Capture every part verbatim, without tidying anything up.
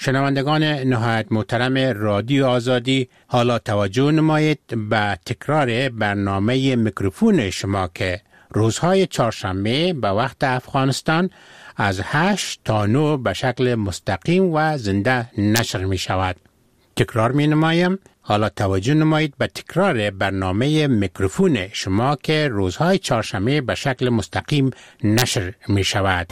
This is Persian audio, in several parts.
شنوندگان نهایت محترم رادیو آزادی، حالا توجه نمایید به تکرار برنامه میکروفون شما که روزهای چهارشنبه به وقت افغانستان از هشت تا نه به شکل مستقیم و زنده نشر می شود. تکرار می نمایم، حالا توجه نمایید به تکرار برنامه میکروفون شما که روزهای چهارشنبه به شکل مستقیم نشر می شود.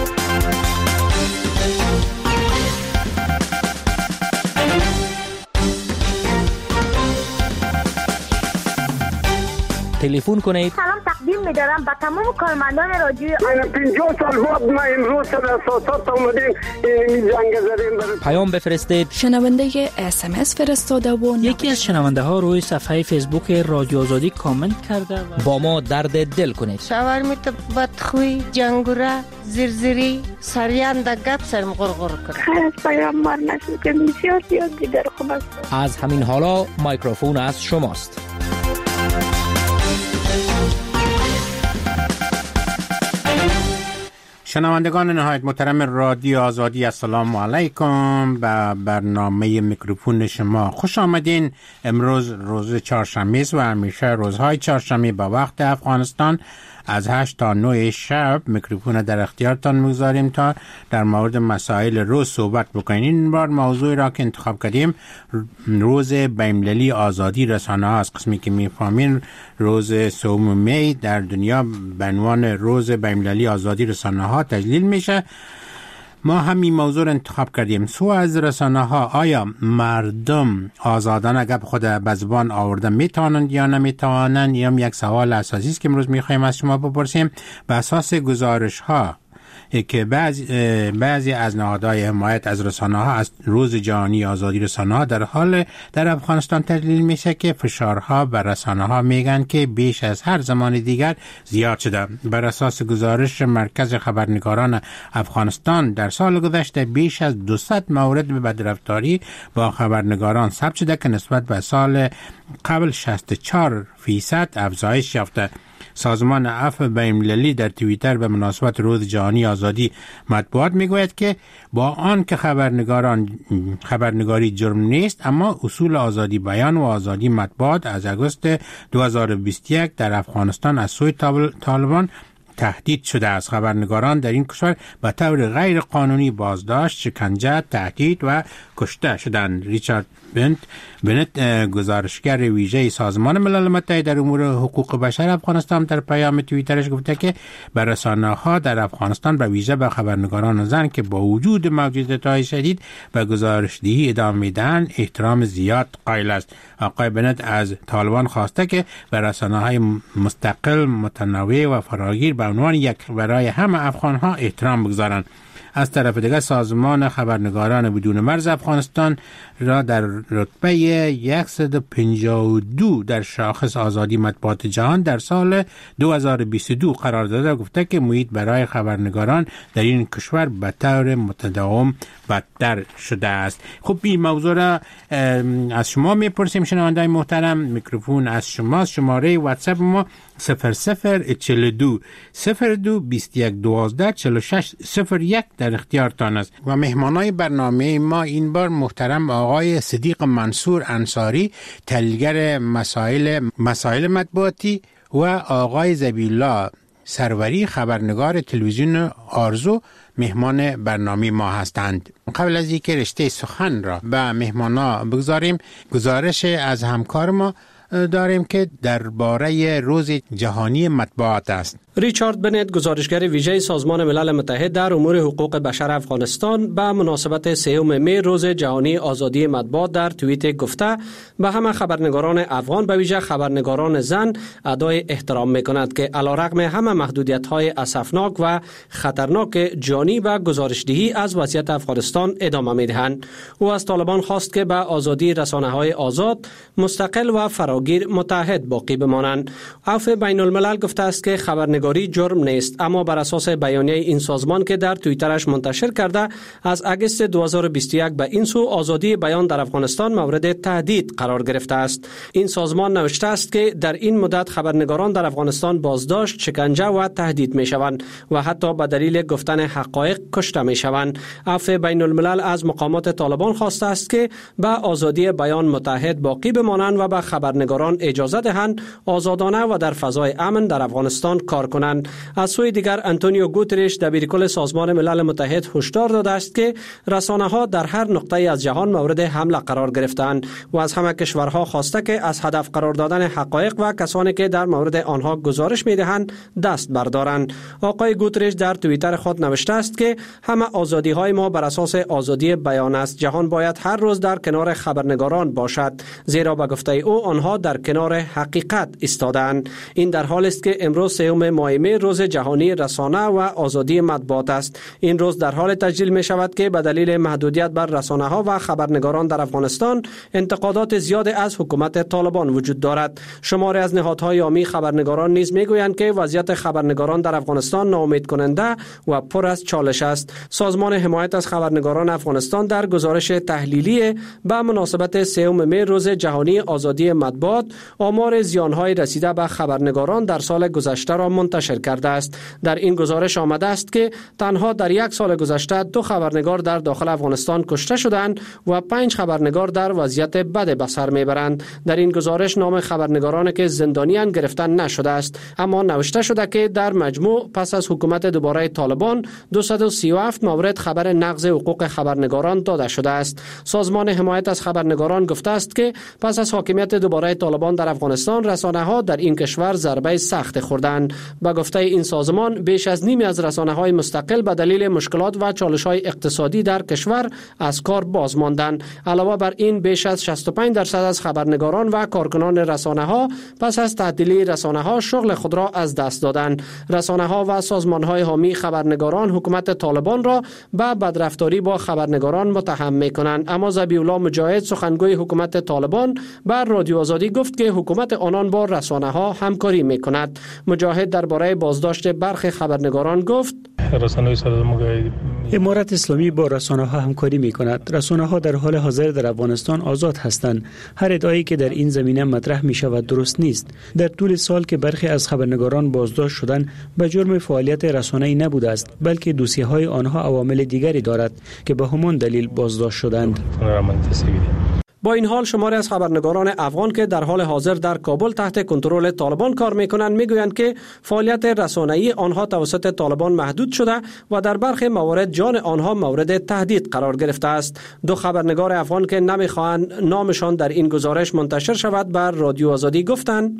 تلفن کنید. سلام تقدیم می‌دارم به تمام کارمندان رادیو من پنجاه سال بعد ما امروز در اساسات اومدیم این جنگ زدیم. پیام بفرستید. شنونده اس ام اس فرستاده و یکی از شنونده ها روی صفحه فیسبوک رادیو آزادی کامنت کرده و با ما درد دل کنید. شاورمیت بدخوی، جنگوره، زرزری، سریان در گپ سرم غرغر کنه. خیلی از پیام مار نشد که بسیار زیاد دیگر خوب است. از همین حالا میکروفون از شماست. شنوندگان نهایت محترم رادیو آزادی، السلام علیکم. به برنامه میکروفون شما خوش آمدین. امروز روز چهارشنبه است و همیشه روزهای چهارشنبه با وقت افغانستان از هشت تا نه شب میکروفون در اختیارتان میگذاریم تا در مورد مسائل روز صحبت بکنیم. این بار موضوعی را که انتخاب کردیم روز بین‌المللی آزادی رسانه ها است. قسمی که میفهمین روز سوم می در دنیا به عنوان روز بین‌المللی آزادی رسانه ها تجلیل میشه. ما همین موضوع را انتخاب کردیم. سو از رسانه ها، آیا مردم آزادانه گپ خود به زبان آورده میتوانند یا نمیتوانند؟ یا یک سوال اساسی است که امروز میخوایم از شما بپرسیم. به اساس گزارش ها که بعضی بعضی از نهادهای حمایت از رسانه ها از روز جهانی آزادی رسانه ها در حال در افغانستان تجلیل میشه که فشارها بر رسانه ها میگن که بیش از هر زمان دیگر زیاد شده. بر اساس گزارش مرکز خبرنگاران افغانستان در سال گذشته بیش از دویست مورد به بدرفتاری با خبرنگاران ثبت شده که نسبت به سال قبل شصت و چهار فیصد افزایش یافته. سازمان عفو بین‌المللی در توییتر به مناسبت روز جهانی آزادی مطبوعات میگوید که با آن که خبرنگاران خبرنگاری جرم نیست، اما اصول آزادی بیان و آزادی مطبوعات از آگوست دو هزار و بیست و یک در افغانستان از سوی طالبان تهدید شده است. خبرنگاران در این کشور به طور غیر قانونی بازداشت، شکنجه، تهدید و کشته شدند. ریچارد بنت بنت گزارشگر ویژه سازمان ملل متحد در امور حقوق بشر افغانستان در پیام توییترش گفته که بر رسانه‌ها در افغانستان به ویژه به خبرنگاران زن که با وجود موجودیت‌های شدید به گزارش‌دهی ادامه میدن احترام زیاد قائل است. آقای بنت از طالبان خواسته که بر رسانه‌های مستقل، متنوع و فراگیر به عنوان یک برای همه افغان‌ها احترام بگذارند. از طرف دیگر سازمان خبرنگاران بدون مرز افغانستان را در رتبه صد و پنجاه و دو در شاخص آزادی مطبوعات جهان در سال دو هزار و بیست و دو قرار داده و گفته که محیط برای خبرنگاران در این کشور به طور متداوم بدتر شده است. خب این موضوع را از شما میپرسیم شنوندگان محترم. میکروفون از شماست. شماره واتساپ ما صفر صفر چهل و دو صفر دو بیست و یک دوازده چهل و شش صفر یک در اختیارتان است. و مهمانای برنامه ما این بار محترم آقای صدیق منصور انصاری، تحلیلگر مسائل مسائل مطبوعاتی، و آقای ذبیح‌الله سروری، خبرنگار تلویزیون آرزو، مهمان برنامه ما هستند. قبل از اینکه رشته سخن را به مهمانا بگذاریم، گزارش از همکار ما داریم که درباره روز جهانی مطبوعات است. ریچارد بنت، گزارشگر ویژه سازمان ملل متحد در امور حقوق بشر افغانستان، به مناسبت سوم می روز جهانی آزادی مطبوعات در توییت گفته به همه خبرنگاران افغان، به ویژه خبرنگاران زن، ادای احترام می‌کند که علیرغم همه محدودیت‌های اسفناک و خطرناک جانی و گزارشدهی از وضعیت افغانستان ادامه می‌دهند. او از طالبان خواست که به آزادی رسانه‌های آزاد، مستقل و فراگیر متحد باقی بمانند. عفو بین الملل گفته است که خبرنگاران خبرنگاری جرم نیست، اما بر اساس بیانیه این سازمان که در توییترش منتشر کرده از اگست دو هزار و بیست و یک به این سو آزادی بیان در افغانستان مورد تهدید قرار گرفته است. این سازمان نوشته است که در این مدت خبرنگاران در افغانستان بازداشت، شکنجه و تهدید می شوند و حتی به دلیل گفتن حقایق کشته می شوند. عفو بین الملل از مقامات طالبان خواسته است که به آزادی بیان متحد باقی بمانند و به خبرنگاران اجازه دهند آزادانه و در فضای امن در افغانستان کار کنند. از سوی دیگر آنتونیو گوترش دبیرکل سازمان ملل متحد هشدار داده است که رسانه‌ها در هر نقطه از جهان مورد حمله قرار گرفتند و از همه کشورها خواسته که از هدف قرار دادن حقایق و کسانی که در مورد آنها گزارش می‌دهند دست بردارند. آقای گوترش در توییتر خود نوشته است که همه آزادی‌های ما بر اساس آزادی بیان است. جهان باید هر روز در کنار خبرنگاران باشد، زیرا به گفته او آنها در کنار حقیقت ایستادند. این در حالی است که امروز سوم ماه می روز جهانی رسانه و آزادی مطبوعات است. این روز در حال تجلیل می شود که به دلیل محدودیت بر رسانه ها و خبرنگاران در افغانستان انتقادات زیاد از حکومت طالبان وجود دارد. شماری از نهادهای عامی خبرنگاران نیز می گویند که وضعیت خبرنگاران در افغانستان ناامید کننده و پر از چالش است. سازمان حمایت از خبرنگاران افغانستان در گزارش تحلیلی به مناسبت سوم می روز جهانی آزادی مطبوعات آمار زیانهای رسیده به خبرنگاران در سال گذشته را منتشر کرده است. در این گزارش آمده است که تنها در یک سال گذشته دو خبرنگار در داخل افغانستان کشته شدند و پنج خبرنگار در وضعیت بد به سر میبرند. در این گزارش نام خبرنگارانی که زندانیان گرفتن نشده است، اما نوشته شده که در مجموع پس از حکومت دوباره طالبان دویست و سی و هفت مورد خبر نقض حقوق خبرنگاران داده شده است. سازمان حمایت از خبرنگاران گفته است که پس از حاکمیت دوباره طالبان در افغانستان رسانه‌ها در این کشور ضربه سخت خوردند. با گفته این سازمان بیش از نیمی از رسانه‌های مستقل به دلیل مشکلات و چالش‌های اقتصادی در کشور از کار باز ماندند. علاوه بر این بیش از شصت و پنج درصد از خبرنگاران و کارکنان رسانه‌ها پس از تعطیلی رسانه‌ها شغل خود را از دست دادند. رسانه‌ها و سازمان‌های حامی خبرنگاران حکومت طالبان را به بدرفتاری با خبرنگاران متهم می‌کنند، اما ذبیح‌الله مجاهد سخنگوی حکومت طالبان بر رادیو آزادی گفت که حکومت آنان با رسانه‌ها همکاری می‌کند. مجاهد درباره بازداشت برخی خبرنگاران گفت: امارت اسلامی با رسانه‌ها همکاری می‌کند. رسانه‌ها در حال حاضر در افغانستان آزاد هستند. هر ادعایی که در این زمینه مطرح می‌شود درست نیست. در طول سال که برخی از خبرنگاران بازداشت شدند به جرم فعالیت رسانه‌ای نبوده است، بلکه دوسیه‌های آنها عوامل دیگری دارد که به همان دلیل بازداشت شدند. با این حال شماری از خبرنگاران افغان که در حال حاضر در کابل تحت کنترل طالبان کار می‌کنند می‌گویند که فعالیت رسانه‌ای آنها توسط طالبان محدود شده و در برخی موارد جان آنها مورد تهدید قرار گرفته است. دو خبرنگار افغان که نمی‌خواهند نامشان در این گزارش منتشر شود بر رادیو آزادی گفتند: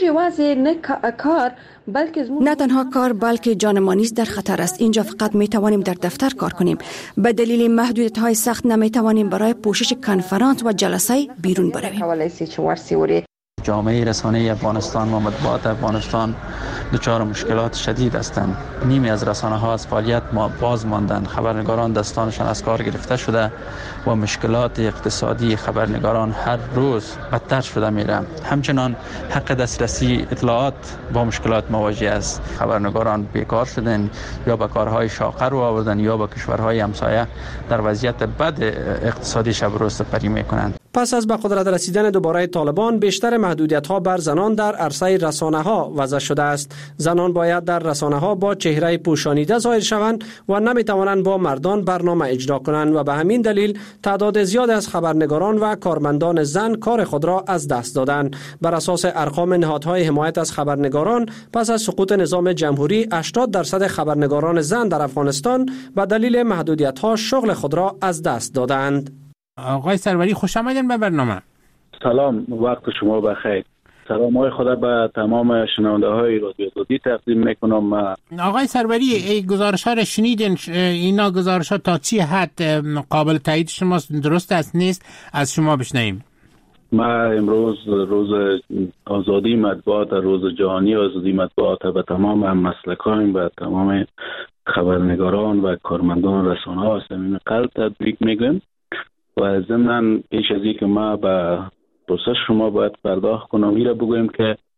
نه تنها کار بلکه جان ما نیز در خطر است. اینجا فقط می توانیم در دفتر کار کنیم. به دلیل محدودیت های سخت نمی توانیم برای پوشش کنفرانس و جلسه بیرون برویم. جامعه رسانه‌ای افغانستان و مطبوعات افغانستان دچار مشکلات شدید هستند. نیمی از رسانه‌ها از فعالیت باز ماندند. خبرنگاران دستانشان از کار گرفته شده و مشکلات اقتصادی خبرنگاران هر روز بدتر شده میره. همچنان حق دسترسی اطلاعات با مشکلات مواجه است. خبرنگاران بیکار شدند یا به کارهای شاقه رو آوردن یا به کشورهای همسایه در وضعیت بد اقتصادی شب و روز سپری میکنند. پس از به قدرت رسیدن دوباره طالبان بیشتر محدودیت‌ها بر زنان در عرصه رسانه‌ها وضع شده است. زنان باید در رسانه‌ها با چهره پوشانیده ظاهر شوند و نمی‌توانند با مردان برنامه اجرا کنند و به همین دلیل تعداد زیاد از خبرنگاران و کارمندان زن کار خود را از دست دادند. بر اساس ارقام نهادهای حمایت از خبرنگاران پس از سقوط نظام جمهوری هشتاد درصد خبرنگاران زن در افغانستان به دلیل محدودیت‌ها شغل خود را از دست دادند. آقای سروری خوش آمدین به برنامه. سلام، وقت شما بخیر. سلام های خدا به تمام شنونده های رادیو آزادی تقدیم میکنم. آقای سروری این گزارش ها را شنیدین، اینا گزارش ها تا چی حد قابل تایید شماست؟ درست است نیست؟ از شما بشنویم. ما امروز روز آزادی مطبوعات، روز جهانی آزادی مطبوعات به تمام مسلکان و تمام خبرنگاران و کارمندان رسانه ها صمیم قلب تبریک میگم و ضمن پیش از اینکه ما به پرسش شما باید پرداخت کنم این را بگویم که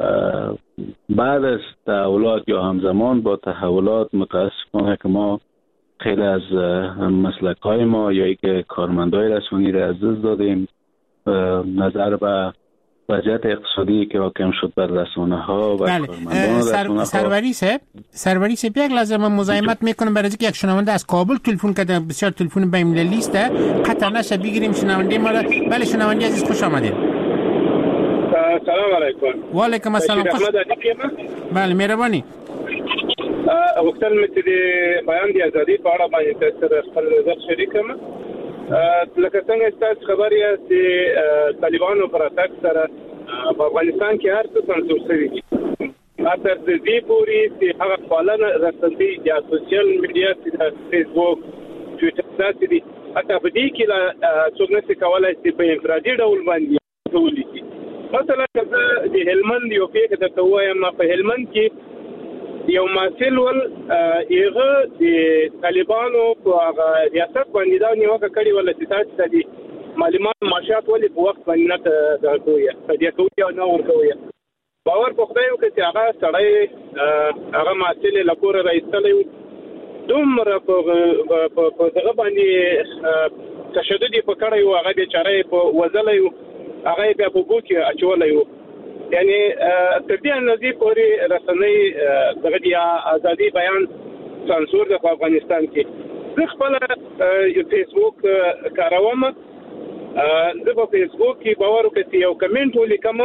بعد از تحولات یا همزمان با تحولات متاسفانه که ما خیلی از مسلک های ما یا ای که کارمندای رسانه‌ای را از دست دادیم. نظر به وضعیت اقتصادی که حاکم شد بر رسانه ها و بله. کارمندان سر... رسانه ها. سروری صاحب سروری صاحب یک لحظه من مزاحمت میکنم برای اینکه یک شنونده از کابل تلفن کرده، بسیار تلفن بین المللی است، قطع نشه بگیریم شنونده ما را. بله شنونده عزیز خوش آمدید. سلام علیکم. و علیکم السلام. خوش بله مهربانی. وختل مت دې بیان دی ازادي په اړه باندې تاسو خپل نظر شریکم. لکه څنګه تاسو خبر یاست چې طالبانو پر اتاک سره په افغانستان کې هر څه سنسور شوی دي. تر دې پورې چې هغه خپلانه رسنۍ یا سوشل میډیا چې فیسبوک ټویټر داسې دي، حتی په دې کې لا څوک نشي کولای چې په انفرادي ډول باندې ولیکي. مثلا د هلمند یو پیښه درته وایم، په هلمند کې یو مسل ول ایغه د طالبانو په هغه ریاست باندې دا نیوکه کړې ول چې تاسو د معلومات معاشات ولې په وخت باندې نه درکوي په دې کوي او نه ورکوي. باور په خدای وکړي چې هغه سړی هغه مسل له کور راځتلې دومره په دغه باندې تشدد په کړی او هغه بیچاره په وزلې هغه بیا په بوکي اچولې. یعنی تر دې اندازې پورې رسنۍ دغه د ازادي بیان سانسور د افغانستان کې. زه خپل فیسبوک کاروم، زه په فیسبوک کې باور وکړم چې یو کمنټ ولیکم،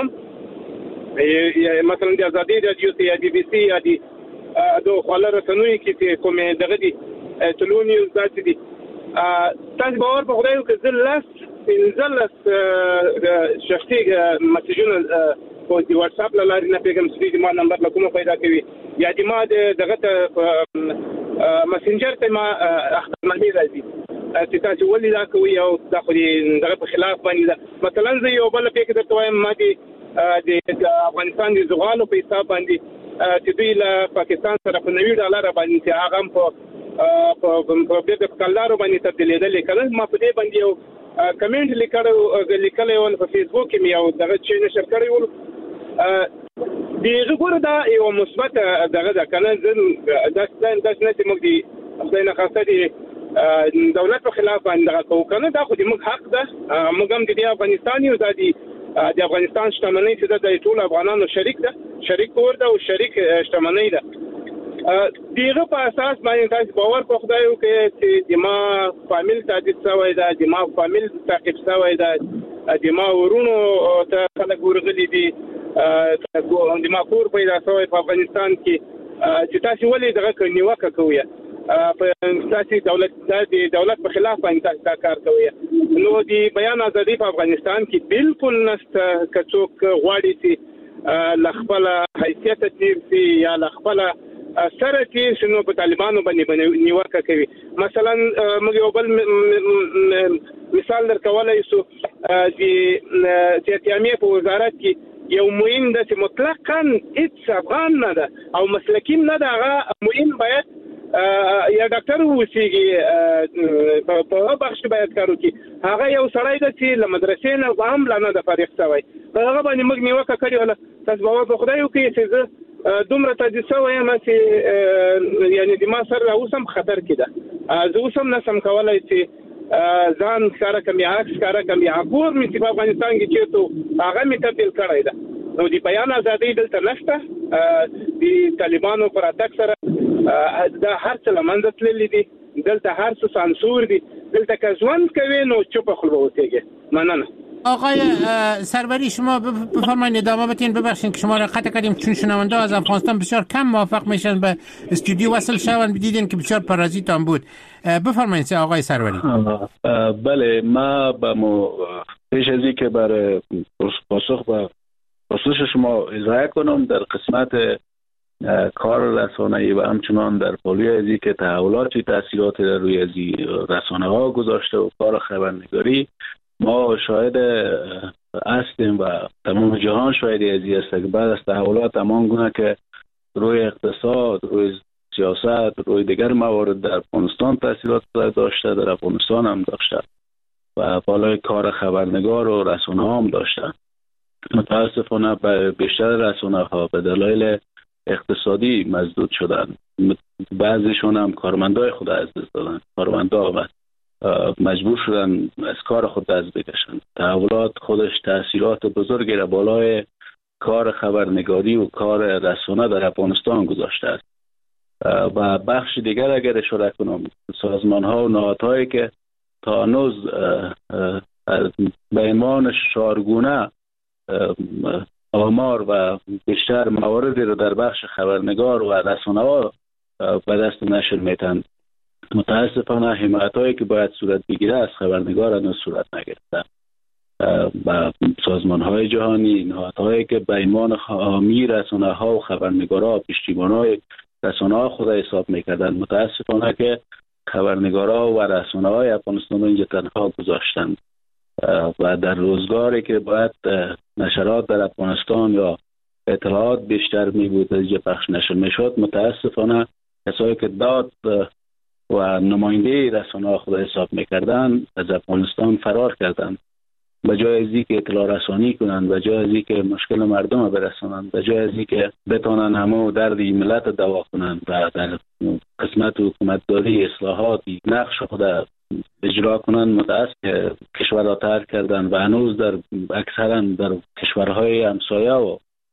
مثلا د ازادي رادیو ته یا بي بي سي یا د دوه خلک رسنوي کې چې کومه دغه دي ټلو نیوز داسې دي. تاسو باور په خدای وکړئ زه لاس انزل شخصي مسیجونه په دی واتس اپ لاري نه پیغام سړي ما نمبر له کومه پیدا کوي یا د ما دغه ته مسنجر ته ما اخبارنامه راځي چې تاسو ولې دا کوي او دا خو دغه په خلاف باندې مثلا زه یو بل پیښه درته وایم، ما دي د افغانستان د زغالو په حساب باندې چې دوی له پاکستان سره په نوي ډالر باندې چې هغه په په په د کلارو باندې تبدیلېدل کله ما په دې باندې یو کمنټ لیکلو لیکلو په فیسبوک کې یو دغه چې نشر کړی و. دیغه ګوره دا یو مثبت دغه د کنه زن داس داس نه چې موږ دی خپل نه خاصه دي دولت په خلاف باندې کوو کنه، دا خو د موږ حق ده. موږ هم د افغانستان یو د د افغانستان شتمنۍ چې د ټول افغانانو شریک ده، شریک کور ده او شریک شتمنۍ ده. دیغه په اساس باندې تاسو باور په خدای وکړئ چې د ما فامیل تعقیب شوی ده، د ما فامیل تعقیب شوی ده، د ما ورونو ته خلک ورغلي دي، د ما کور پیدا شوی په افغانستان کې چې تاسو ولې دغه نیوکه کوئ په تاسو دولت د دولت په خلاف باندې تاسو کار کوئ. نو د بیان ازادي په افغانستان کې بالکل نشته. کڅوک غواړي چې لخپل حیثیت تیر یا لخپل سره کې شنو په طالبانو باندې نیوکه کوي. مثلا موږ یو بل مثال درکولای شو، د سیاستیامي په وزارت کې یو معین د چې مطلقاً هیڅ افغان نه ده او مسلکین نه ده، هغه معین باید یا ډاکټر ووسیږي په بخش باید کار وکړي. هغه یو سړی ده چې له مدرسې نه هم لا نه ده فارغ شوی، په هغه باندې موږ نیوکه کړې وله. تاسو باور په خدای وکړئ چې زه دومره تجربه وایم چې یعنی د ما سره اوس هم خطر کې ده، زه اوس هم نشم کولی چې ځان ښکاره کړم یا عکس ښکاره کړم یا کور مې چې په افغانستان کې چېرته هغه مې تبدیل کړی ده. نو د بیان ازادي دلته نشته. د طالبانو پر اتاک سره دا هر څه له منځه تللي دي، دلته هر څه سانسور دي، دلته که ژوند کوي نو چوپه خوله به اوسېږي. مننه. آقای سروری شما بفرمایید ادامه بدین. ببخشید که شما را قطع کردیم چون شنونده از افغانستان بسیار کم موافق میشن به استودیو وصل شون، دیدین که بسیار پارازیت هم بود. بفرمایید آقای سروری. بله، ما با مو پیش از اینکه برای پاسخ به پاسخ شما اضافه کنم در قسمت کار رسانه‌ای و همچنان در پالوی ازی که تحولاتی تاثیرات در روی ازی رسانه ها گذاشته و کار خبرنگاری، ما شاهد هستیم و تمام جهان شاهد ازی است که بعد از تحولات همان گونه که روی اقتصاد، روی سیاست، روی دیگر موارد در افغانستان تاثیرات داشته، در افغانستان هم داشته و بالای کار خبرنگار و رسانه هم داشته. متاسفانه بیشتر رسانه ها به دلایل اقتصادی مسدود شدن. بعضیشون هم کارمندای خود از دست دادن، کارمندا و مجبور شدن از کار خود دست بکشن. تحولات خودش تاثیرات بزرگی را بالای کار خبرنگاری و کار رسانه در افغانستان گذاشته است. و بخش دیگر اگر اشاره کنم، سازمان ها و نهادهایی که تا هنوز به عنوان شارگونه آمار و بیشتر مواردی رو در بخش خبرنگار و رسانه ها به دست نشر میتن، متاسفانه حمایت هایی که باید صورت بگیره از خبرنگار هنوز صورت نگرفته. و سازمان های جهانی، نهادهایی که به عنوان حامی رسانه ها و خبرنگارا پشتیبان های رسانه ها خود حساب میکردن، متاسفانه که خبرنگارا و رسانه های افغانستان رو اینجا تنها گذاشتن و در روزگاری که باید نشرات در افغانستان یا اطلاعات بیشتر می بود از اینجا پخش نشر میشد، متاسفانه کسایی که داد و نماینده رسانه ها خود حساب میکردن از افغانستان فرار کردند. به جای از اینکه اطلاع رسانی کنند، به جای از اینکه مشکل مردم رو برسانند، به جای از اینکه بتونن همه درد ملت رو دوا کنند و در قسمت حکومتداری اصلاحاتی نقش خود اجرا کنند، متاسف که کشورها ترک کردن و هنوز در اکثرا در کشورهای همسایه و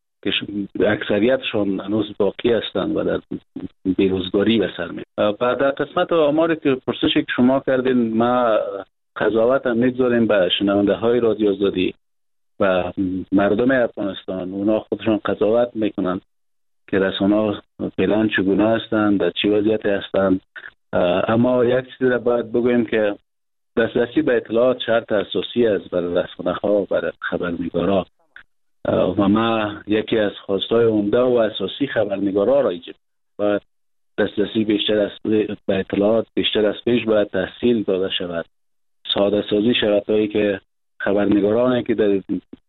اکثریتشون هنوز باقی هستند و در بیروزگاری به سر میبرند. و در قسمت آماری که پرسشی که شما کردین، ما قضاوت هم میگذاریم به شنونده های رادیو آزادی و مردم افغانستان. اونا خودشون قضاوت میکنن که رسانه ها فعلا چگونه هستند، در چی وضعیتی هستند. اما یک چیزی را باید بگویم که دسترسی به اطلاعات شرط اساسی است برای رسانه ها و برای خبرنگارا و ما یکی از خواستهای عمده و اساسی خبرنگارا را ایجاد و دسترسی بیشتر از به اطلاعات بیشتر از پیش باید تحصیل داده شود، ساده سازی شرایطی که خبرنگارانی که در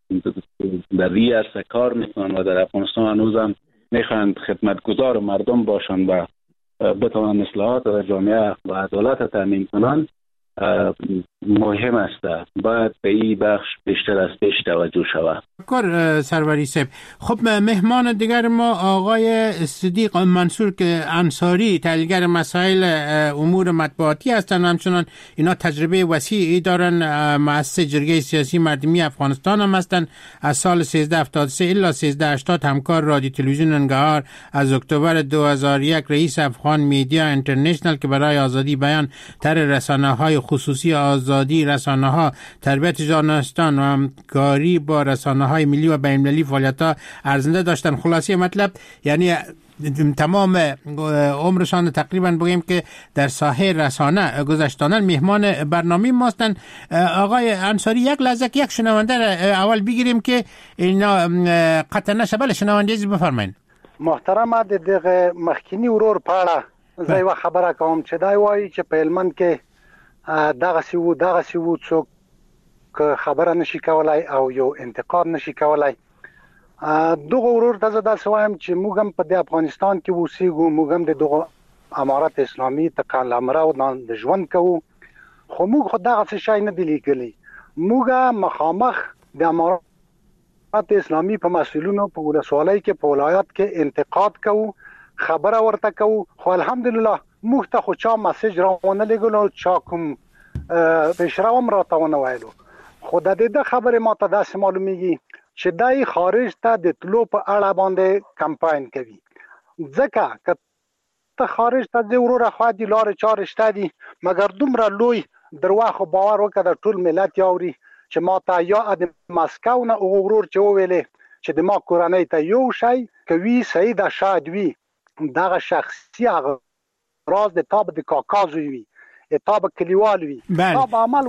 در ری عرصه کار میکنن و در افغانستان هنوز هم میخواهند خدمتگزار مردم باشند و بتوانند اصلاحات در جامعه و عدالت تامین کنند مهم است. باید به این بخش بیشتر از پیش توجه شود. کار سروری صاحب، خب مهمان دیگر ما آقای صدیق منصور که انصاری تحلیلگر مسائل امور مطبوعاتی هستند، همچنان اینا تجربه وسیعی دارن، مؤسس جرگه سیاسی مردمی افغانستان هم هستند. از سال سیزده هفتاد و سه الی سیزده هشتاد همکار رادیو تلویزیون انگهار، از اکتبر دو هزار و یک رئیس افغان میدیا اینترنشنال که برای آزادی بیان تر رسانه‌های خصوصی آزادی رسانه‌ها، تربیت ژورنالیستان و همکاری با رسانه‌های ملی و بین‌المللی فعالیت‌ها ارزنده داشتن. خلاصه مطلب یعنی تمام عمرشان تقریبا بگیم که در ساحه رسانه گذشتانن. مهمان برنامه ماستن. آقای انصاری، یک لحظه که یک شنونده اول بگیریم که اینا قطع نشه. بله شنونده از بفرمایید. محترم د دغه مخکینی ورور پاړه زه یو خبره کوم چې دا وایي چې په هلمند کې دغه سی وو دغه سی وو څوک خبره نشي کولای او یو انتقاد نشي کولای. دغه ورور ته زه داسې وایم چې موږ هم په د افغانستان کې اوسېږو، موږ هم د دغه امارت اسلامي تقلمره او د ژوند کوو، خو موږ خو دغه څه شی نه دی لیکلی. موږ مخامخ د امارت اسلامي په مسؤلینو په ولسوالۍ کې په ولایت کې انتقاد کوو، خبره ورته کوو، خو الحمدلله موږ ته خو چا مسیج راونه لګلو، چا کوم پیشرو هم راته ونه ویلو. خو د دې خبرې ماته داسې معلومیږي چې دای خارج ته د تلو په اړه باندې کمپاین کوي. ځکه که ته خارج ته ځې وروره خوا دي لارې چارې شته دي، مګر دومره لوی درواغ خو باور وکړه د ټول ملت یاوري چې ما ته یا د مسکو نه هغه ورور چې وویلې چې د ما کورنۍ ته یو شی کوي صحیح ده، شاید وي دغه شخصي راز د تاب د کاکاز وي، تاب کلیوال وی. بله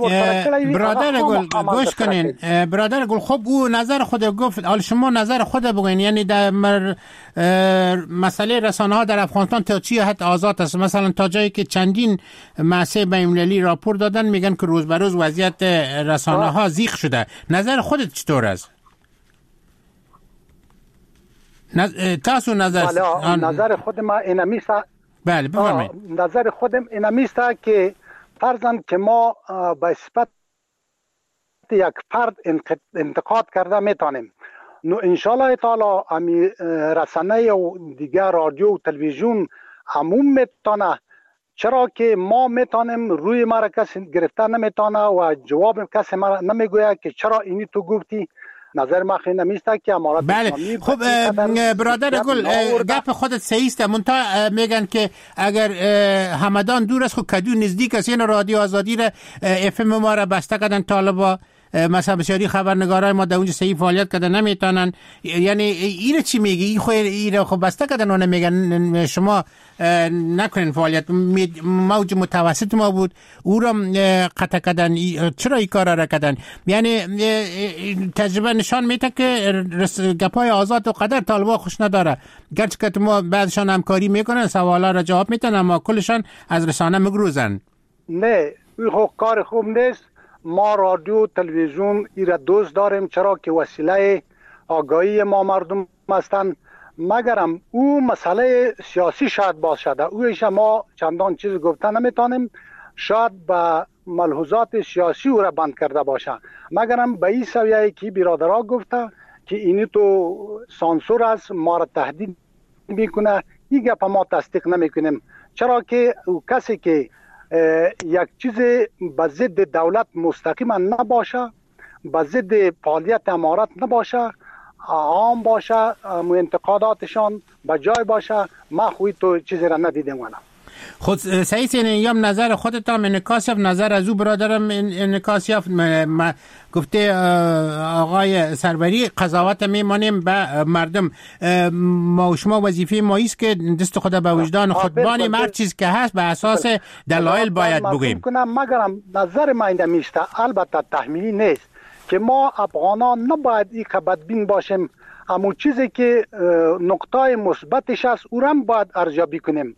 برادر گل گوش کنین. برادر گل خب او نظر خود گفت، حالا شما نظر خود بگوین. یعنی در مسئله رسانه ها در افغانستان تا چی حد آزاد است؟ مثلا تا جایی که چندین مؤسسه بین‌المللی راپور دادن میگن که روز به روز وضعیت رسانه ها زیغ شده. نظر خودت چطور است؟ نظ... تاسو نظر بله نظر خود ما اینمیست. بله بفرمایید. نظر خودم اینمیست که فرضاً که ما به صفت یک فرد انتقاد کرده میتونیم. نو انشالله تعالی امی رسانه و دیگر رادیو و تلویزیون عموم میتونه، چرا که ما میتونیم روی ما را کسی گرفته نمیتونه و جواب کسی ما نمیگوید که چرا اینی تو گفتی. نظر ما خیلی نمیسته که امارات بله. خب برادر گل گپ خودت صحیح است، منتها میگن که اگر همدان دور است خب کدو نزدیک است. این رادیو آزادی را اف ام ما را بسته کردن طالبا، مثلا بسیاری خبرنگارای ما در اونجا صحیح فعالیت کردن نمیتونن. یعنی این چی میگی؟ این خو این خب بسته کردن و نمیگن شما نکنین فعالیت. موج متوسط ما بود او را قطع کردن، چرا این کار را کردن؟ یعنی تجربه نشان میده که گپای آزاد و قدر طالبا خوش نداره، گرچه که ما بعضشان همکاری میکنن، سوالا را جواب میتن، اما کلشان از رسانه مگروزن. نه این کار خوب نیست. ما رادیو تلویزیون ایره دوست داریم، چرا که وسیله آگاهی ما مردم هستند. مگرم او مسئله سیاسی شاید باشد، اویش ما چندان چیز گفته نمیتونیم، شاید به ملحوظات سیاسی او را بند کرده باشه. مگرم به این سویه که برادرها گفته که اینی تو سانسور است، ما را تهدید میکنه، این گپ ما تصدیق نمیکنیم، چرا که او کسی که یک چیز به ضد دولت مستقیما نباشه، به ضد فعالیت امارات نباشه، عام باشه، انتقاداتشان به جای باشه، ما خوی تو چیزی را ندیدیم. وانا خود صحیح سین یام نظر خودت هم انعکاس یافت، نظر از او برادرم انعکاس یافت. گفته آقای سروری قضاوت میمانیم به مردم، ما و شما وظیفه ما است که دست خود به وجدان خود بانیم، هر چیز که هست به اساس دلایل باید بگیم. مگرم نظر ما اینده میسته، البته تحمیلی نیست که ما افغانان نباید این که بدبین باشیم، اما چیزی که نقطه مثبتش است او را باید ارزیابی کنیم.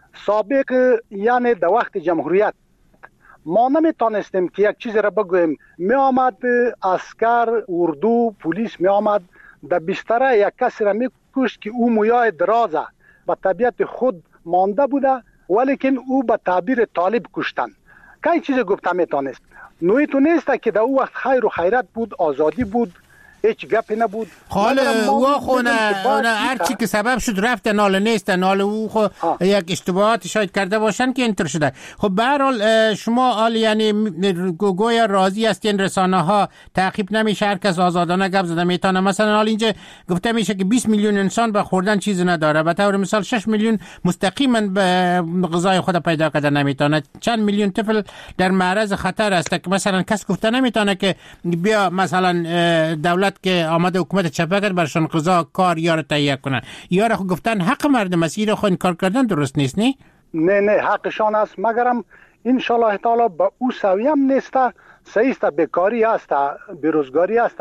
سابق یعنی در وقت جمهوریت ما نمیتونستیم که یک چیز را بگویم. می آمد اسکر، اردو، پلیس می آمد در بستر یک کسی را می کشت که او مویای درازه و طبیعت خود مانده بوده، ولیکن او به تعبیر طالب کشتن. که چیز گفته میتونست. نوعی تو نیست که در او وقت خیر و خیرت بود، آزادی بود، هیچ گپی نبود. حال او خونه هر چی که سبب شد رفت، نال نیست، نال او خو یک اشتباهات شاید کرده باشن که اینطور شده. خب به هر حال شما حال یعنی گویا راضی هستین رسانه ها تعقیب نمیشه، هر کس آزادانه گپ زده میتونه. مثلا حال اینجا گفته میشه که بیست میلیون انسان به خوردن چیزی نداره، به طور مثال شش میلیون مستقیما به غذای خود پیدا کردن نمیتونه، چند میلیون طفل در معرض خطر است که مثلا کس گفته نمیتونه که بیا مثلا دولت که آمده حکومت چپه کرد برشان غذا کار یار تهیه کنن. یار خود گفتن حق مردم است، ایره خود کار کردن درست نیست. نی نه نه حقشان است، مگرم ان شاء الله تعالی با او سویه هم نیست. صحیح است، بیکاری است، بیروزگاری است،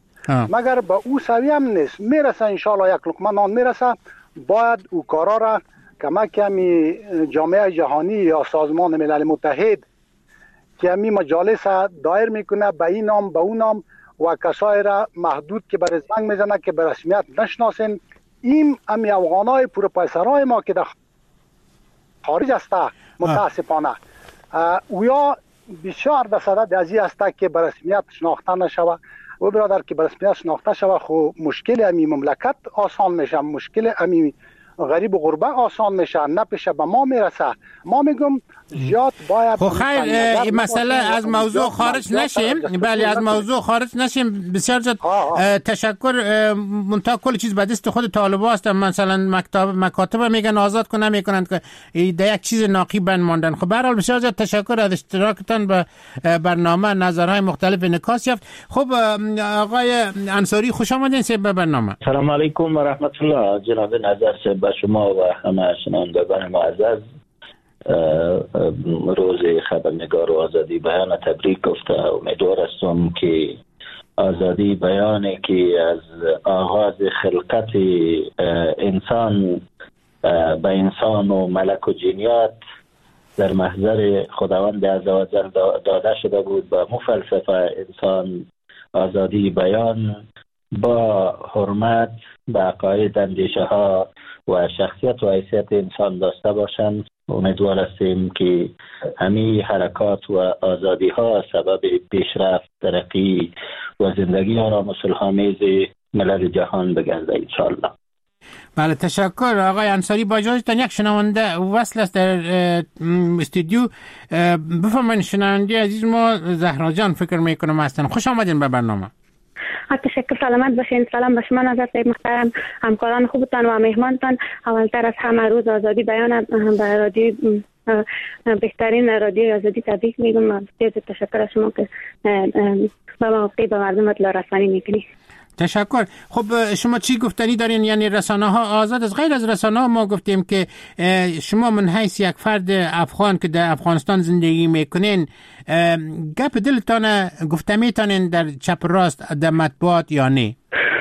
مگر با او سویه هم نیست. میرسه ان شاء الله یک لقمه نان میرسه. باید او کارا را کمک کمی جامعه جهانی یا سازمان ملل متحد که می مجالس دایر میکنه به این نام به اون نام و کسای را محدود که بر زنگ میزنه که به رسمیت نشناسن، این امی افغانای پروپایسرای ما که در خارج است متاسفانه اویا بسیار درصد ازی است که به رسمیت شناخته نشوه. و برادر که به رسمیت شناخته شوه خو مشکل امی مملکت آسان میشه، مشکل امی غریب و غربه آسان میشه، نپیشه به ما میرسه. ما میگم زیاد باید خب خیر این مسئله از موضوع خارج نشیم. بله از موضوع خارج نشیم. بسیار زیاد تشکر. منتها کل چیز به دست خود طالبا است. مثلا مکتب مکاتب میگن آزاد کنه میکنند که در یک چیز ناقی بند ماندن. خب به هر حال بسیار زیاد تشکر از اشتراکتان به برنامه، نظرهای مختلف انعکاس یافت. خب آقای انصاری خوش آمدین به برنامه. سلام علیکم و رحمت الله جناب نظر صاحب، به شما و همه شنوندگان معزز روز خبرنگار و آزادی بیان تبریک گفته. امیدوار هستم که آزادی بیانی که از آغاز خلقت انسان به انسان و ملک و جنیات در محضر خداوند عزوجل داده شده بود، با مفلسفه انسان آزادی بیان با حرمت به عقاید، اندیشه ها و شخصیت و حیثیت انسان داشته باشند امیدوار هستیم که همه حرکات و آزادی ها سبب پیشرفت، ترقی و زندگی آرام و صلح‌آمیز ملل جهان بگرده انشاءالله. بله تشکر آقای انصاری. با اجازهتان یک شنونده وصل است در استودیو. بفرمایید شنونده عزیز ما زهرا جان فکر میکنم هستن. خوش آمدین به برنامه. تشکر، سلامت باشین. سلام به شما نظر صاحب محترم، همکاران خوبتان و مهمانتان. اولتر از همه روز آزادی بیان به رادیو بهترین رادیو آزادی تبریک میگم. بسیار تشکر از شما که به موقع به مردم اطلاع رسانی میکنید. تشکر. خب شما چی گفتنی دارین؟ یعنی رسانه ها آزاد از غیر از رسانه ها ما گفتیم که شما من حیث یک فرد افغان که در افغانستان زندگی میکنین گپ دلتان گفته میتونین در چپ راست در مطبوعات یا نه؟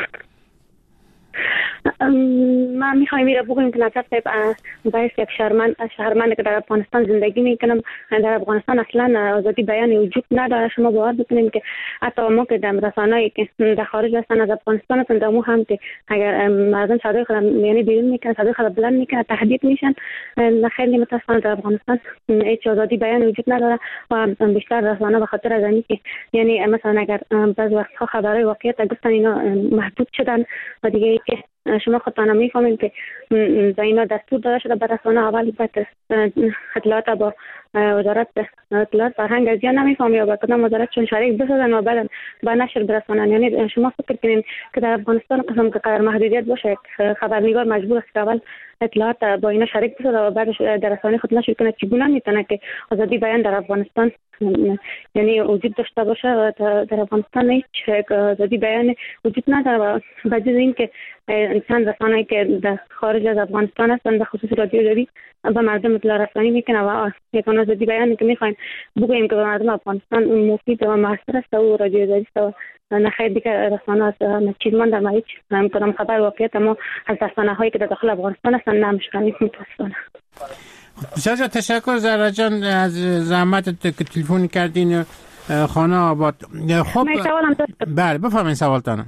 من میخوایم میره بگویم که نظر صاحب باید یک شهرمند شهرمند که در افغانستان زندگی میکنم، در افغانستان اصلا آزادی بیان وجود نداره. شما باور بکنید که حتی ما که در رسانه‌ای که در خارج هستن از افغانستان هستن، دمو هم که اگر مردم صدای خود یعنی بیرون میکنن، صدای خود بلند میکنن، تهدید میشن. خیلی متاسفانه در افغانستان هیچ آزادی بیان وجود نداره و بیشتر رسانه به خاطر از اینکه یعنی مثلا اگر بعض وقتها خبرهای واقعیت گفتن اینا محدود شدن و دیگه که شما خودتان میفهمید که در اینا دستور داده شده به رسانه اول باید اطلاعات با وزارت اطلاعات فرهنگ از یا نمیفهمی یا با کدام وزارت چون شریک بسازن و بعد با نشر برسانن. یعنی شما فکر کنین که در افغانستان قسم که قدر محدودیت باشه خبرنگار مجبور است که اول اطلاعات با اینا شریک بسازه و بعدش در رسانه خود نشر کنه. چگونه میتونه که آزادی بیان در افغانستان یعنی وجود داشته باشه و در افغانستان هیچ آزادی بیان وجود نداره و بعد از این که چند رسانه‌ای که در خارج از افغانستان هستن به خصوص رادیو جدید به مردم اطلاع رسانی میکنه و یک آزادی بیانی که میخوایم بگوییم که به مردم افغانستان مفید و موثر است و رادیو جدید است و نخیر دیگر رسانه است. چیز من در مایه میکنم خبر واقعیت ما از رسانه هایی که در داخل افغانستان هستن نمیشکنیم. متاسفانه. بسیار تشکر زهرا جان از زحمتت که تلفن کردین خانه آباد. خب بله بفرمایید سوالتان.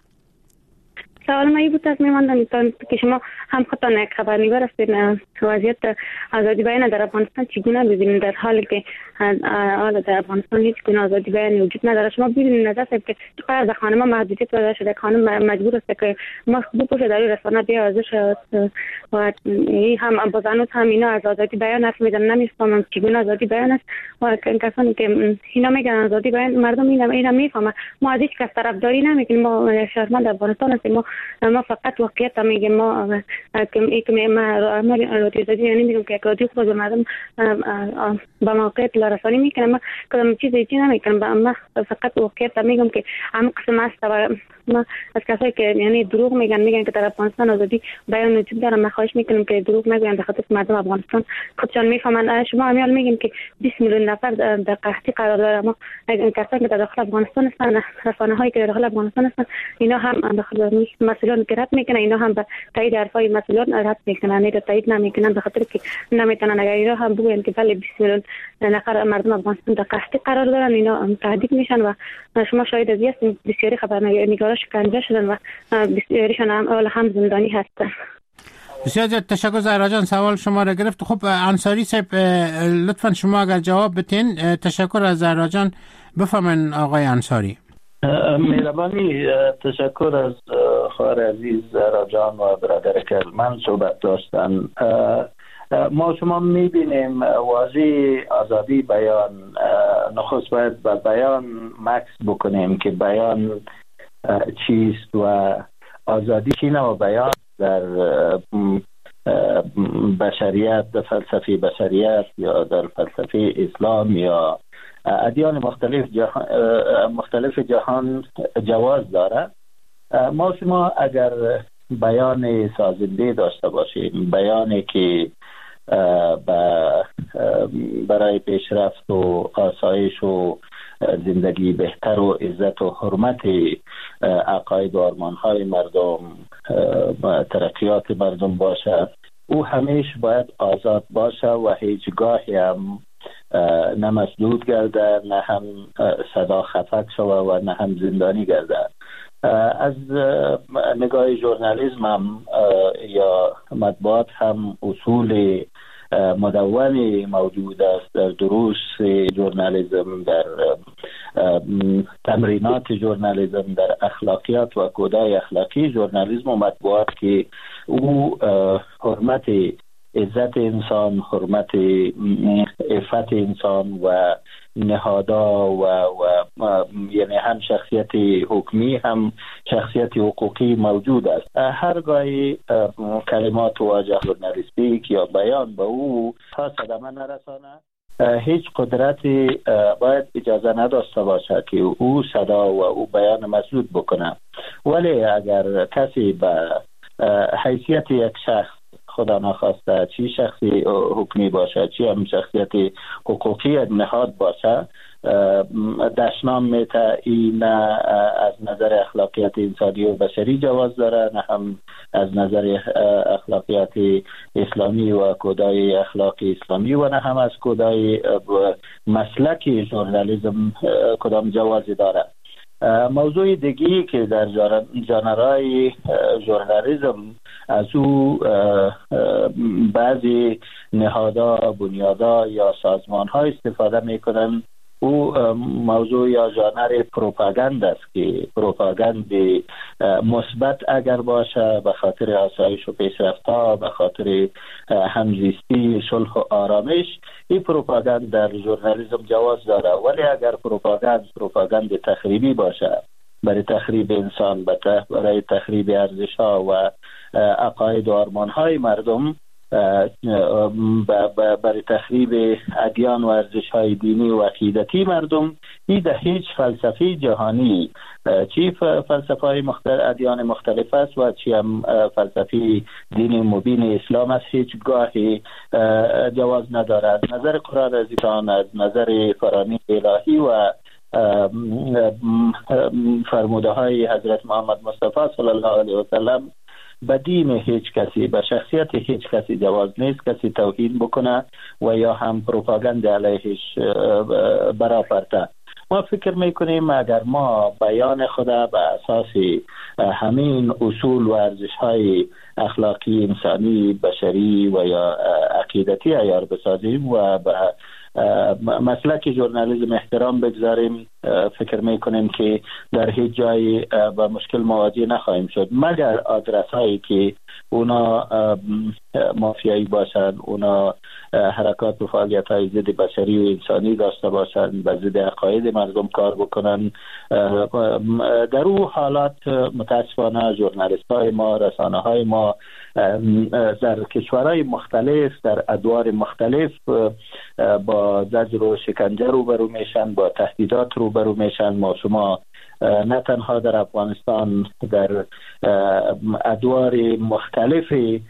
سوال ما این بود از میماندن که شما هم خودتان یک خبرنگار هستید، وضعیت آزادی بیان در افغانستان چگونه ببینید در حالی که حالا در افغانستان هیچ گونه آزادی بیان وجود نداره؟ شما ببینید نظر صاحب که چقدر در خانه ما محدودیت وضع شده، خانم مجبور است که ما بپوشه در رسانه بیا ازش و این هم بازانوت هم اینا از آزادی بیان حرف میزنن، نمیفهمم چگونه آزادی بیان است و کسانی که اینا میگن آزادی بیان مردم اینا اینا میفهمن. ما از هیچ کس طرفداری نمیکنیم، ما شهروند افغانستان هستیم، ما ما فقط واقعیت میگیم. ما که که ما رادیو زدی یعنی میگم که رادیو خود مردم با موقع اطلاع رسانی میکنه، ما کدام چیزی چی نمیکنم، ما فقط واقعیت میگم که هم قسم است و ما از کسایی که یعنی دروغ میگن میگن که در افغانستان آزادی بیان وجود داره، ما خواهش میکنیم که دروغ نگوین به خاطر مردم افغانستان خودشان میفهمن. شما امیال میگیم که بیست میلیون نفر در قحطی قرار داره، ما کسایی که در داخل افغانستان هستن، رسانه هایی که در داخل افغانستان هستن اینا هم داخل مسئولان که رد میکنن، اینا هم به تایید حرفای مسئولان رد میکنن، نه تایید نمیکنن به خاطر که نمیتونن. اگر اینا هم بگوین که بله بیست میلیون نفر مردم افغانستان در قحطی قرار دارن اینا تهدید میشن و شما شاهد از این بسیاری خبرنگارا شکنجه شدن و بسیاریشان هم اول هم زندانی هستن. بسیار تشکر زهرا جان، سوال شما را گرفت. خب انصاری صاحب لطفا شما اگر جواب بتین. تشکر از زهرا جان. بفرمایید آقای انصاری. مهربانی. تشکر از خواهر عزیز زهرا جان و برادر که من صحبت داشتن. ما شما میبینیم واژه آزادی بیان نخست باید به بیان مکس بکنیم که بیان چیست و آزادی چی نوع بیان در بشریت، در فلسفه بشریت یا در فلسفه اسلام یا ادیان مختلف جهان مختلف جهان جواز داره. ما شما اگر بیان سازنده داشته باشیم، بیانی که برای پیشرفت و آسایش و زندگی بهتر و عزت و حرمت عقاید و آرمان‌های مردم و ترقیات مردم باشه، او همیشه باید آزاد باشه و هیچگاهی هم نه مسدود گرده، نه هم صدا خفک شوه و نه هم زندانی گرده. از نگاه ژورنالیسم هم یا مطبوعات هم اصول مدون موجود است در دروس ژورنالیسم، در تمرینات ژورنالیسم، در اخلاقیات و کدای اخلاقی ژورنالیسم و مطبوعات که او حرمت عزت انسان، حرمت عفت انسان و نهادا و, و یعنی هم شخصیت حکمی هم شخصیت حقوقی موجود است. هرگاهی کلمات واجه ژورنالیستیک یا بیان به او تا صدمه نرسانه، هیچ قدرتی باید اجازه نداشته باشه که او صدا و او بیان مسدود بکنه. ولی اگر کسی به حیثیت یک شخص، خدا نخواسته چی شخصی حکمی باشه چی هم شخصیت حقوقی یک نهاد باشه، دشنام میته این نه از نظر اخلاقیات انسانی و بشری جواز داره، نه هم از نظر اخلاقیات اسلامی و کدای اخلاق اسلامی و نه هم از کدای مسلک ژورنالیسم کدام جوازی داره. موضوع دیگی که در ژانرهای ژورنالیسم از او بعضی نهادها، بنیادها یا سازمان ها استفاده میکنن، او موضوع یا ژانر پروپاگاند است که پروپاگاند مثبت اگر باشه به خاطر آسایش و پیشرفت‌ها، به خاطر همزیستی، صلح و آرامش، این پروپاگاند در ژورنالیسم جواز داره. ولی اگر پروپاگاند پروپاگاند تخریبی باشه، برای تخریب انسان، برای تخریب ارزش‌ها و عقاید و آرمان‌های مردم، برای تخریب ادیان و ارزش‌های دینی و عقیدتی مردم، این در هیچ فلسفه جهانی، چی فلسفه‌های مختلف ادیان مختلف است و چی هم فلسفه دین مبین اسلام است، هیچ گاهی جواز ندارد. از نظر قرآن عزیزان، از نظر فرامین الهی و فرموده های حضرت محمد مصطفی صلی الله علیه و سلم، به دین هیچ کسی، به شخصیت هیچ کسی جواز نیست کسی توهین بکنه و یا هم پروپاگاند علیهش برآورده. ما فکر میکنیم اگر ما بیان خود به اساس همین اصول و ارزش‌های اخلاقی، انسانی، بشری و یا عقیدتی عیار بسازیم و به مسلک ژورنالیسم احترام بگذاریم، فکر میکنیم که در هیچ جایی با مشکل مواجه نخواهیم شد، مگر آدرس هایی که اونا مافیایی باشند، اونا حرکات و فعالیت های ضد بشری و انسانی داشته باشند، به ضد عقاید مردم کار بکنن. در او حالات متاسفانه ژورنالیست های ما، رسانه های ما در کشورهای مختلف در ادوار مختلف با زجر و شکنجه روبرو میشن، با تهدیدات روبرو میشن. ما شما نه تنها در افغانستان در ادوار مختلفی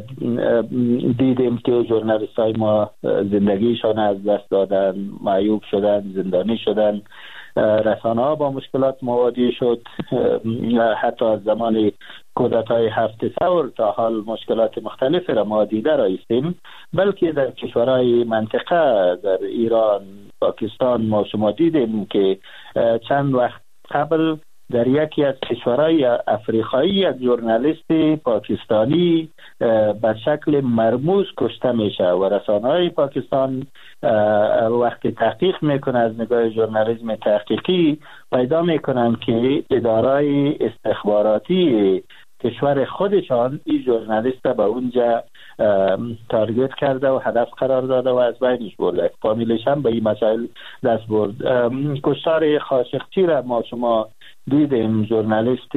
دیدیم که ژورنالیست های ما زندگیشان از دست دادن، معیوب شدن، زندانی شدن. رسانه ها با مشکلات مواجه شد، حتی از زمان کودتای هفت ثور تا حال مشکلات مختلفی را ما دیده رایستیم. بلکه در کشورهای منطقه، در ایران، پاکستان، ما شما دیدیم که چند وقت قبل در یکی از کشورهای افریقایی یک ژورنالیست پاکستانی به شکل مرموز کشته میشه و رسانه‌های پاکستان وقتی تحقیق میکنه از نگاه ژورنالیسم تحقیقی پیدا میکنن که ادارای استخباراتی کشور خودشان این ژورنالیست به اونجا تارگت کرده و هدف قرار داده و از بینش برده. فامیلش هم به این مسائل دست برد. کشتار خاشقچی را ما شما دیدیم، ژورنالیست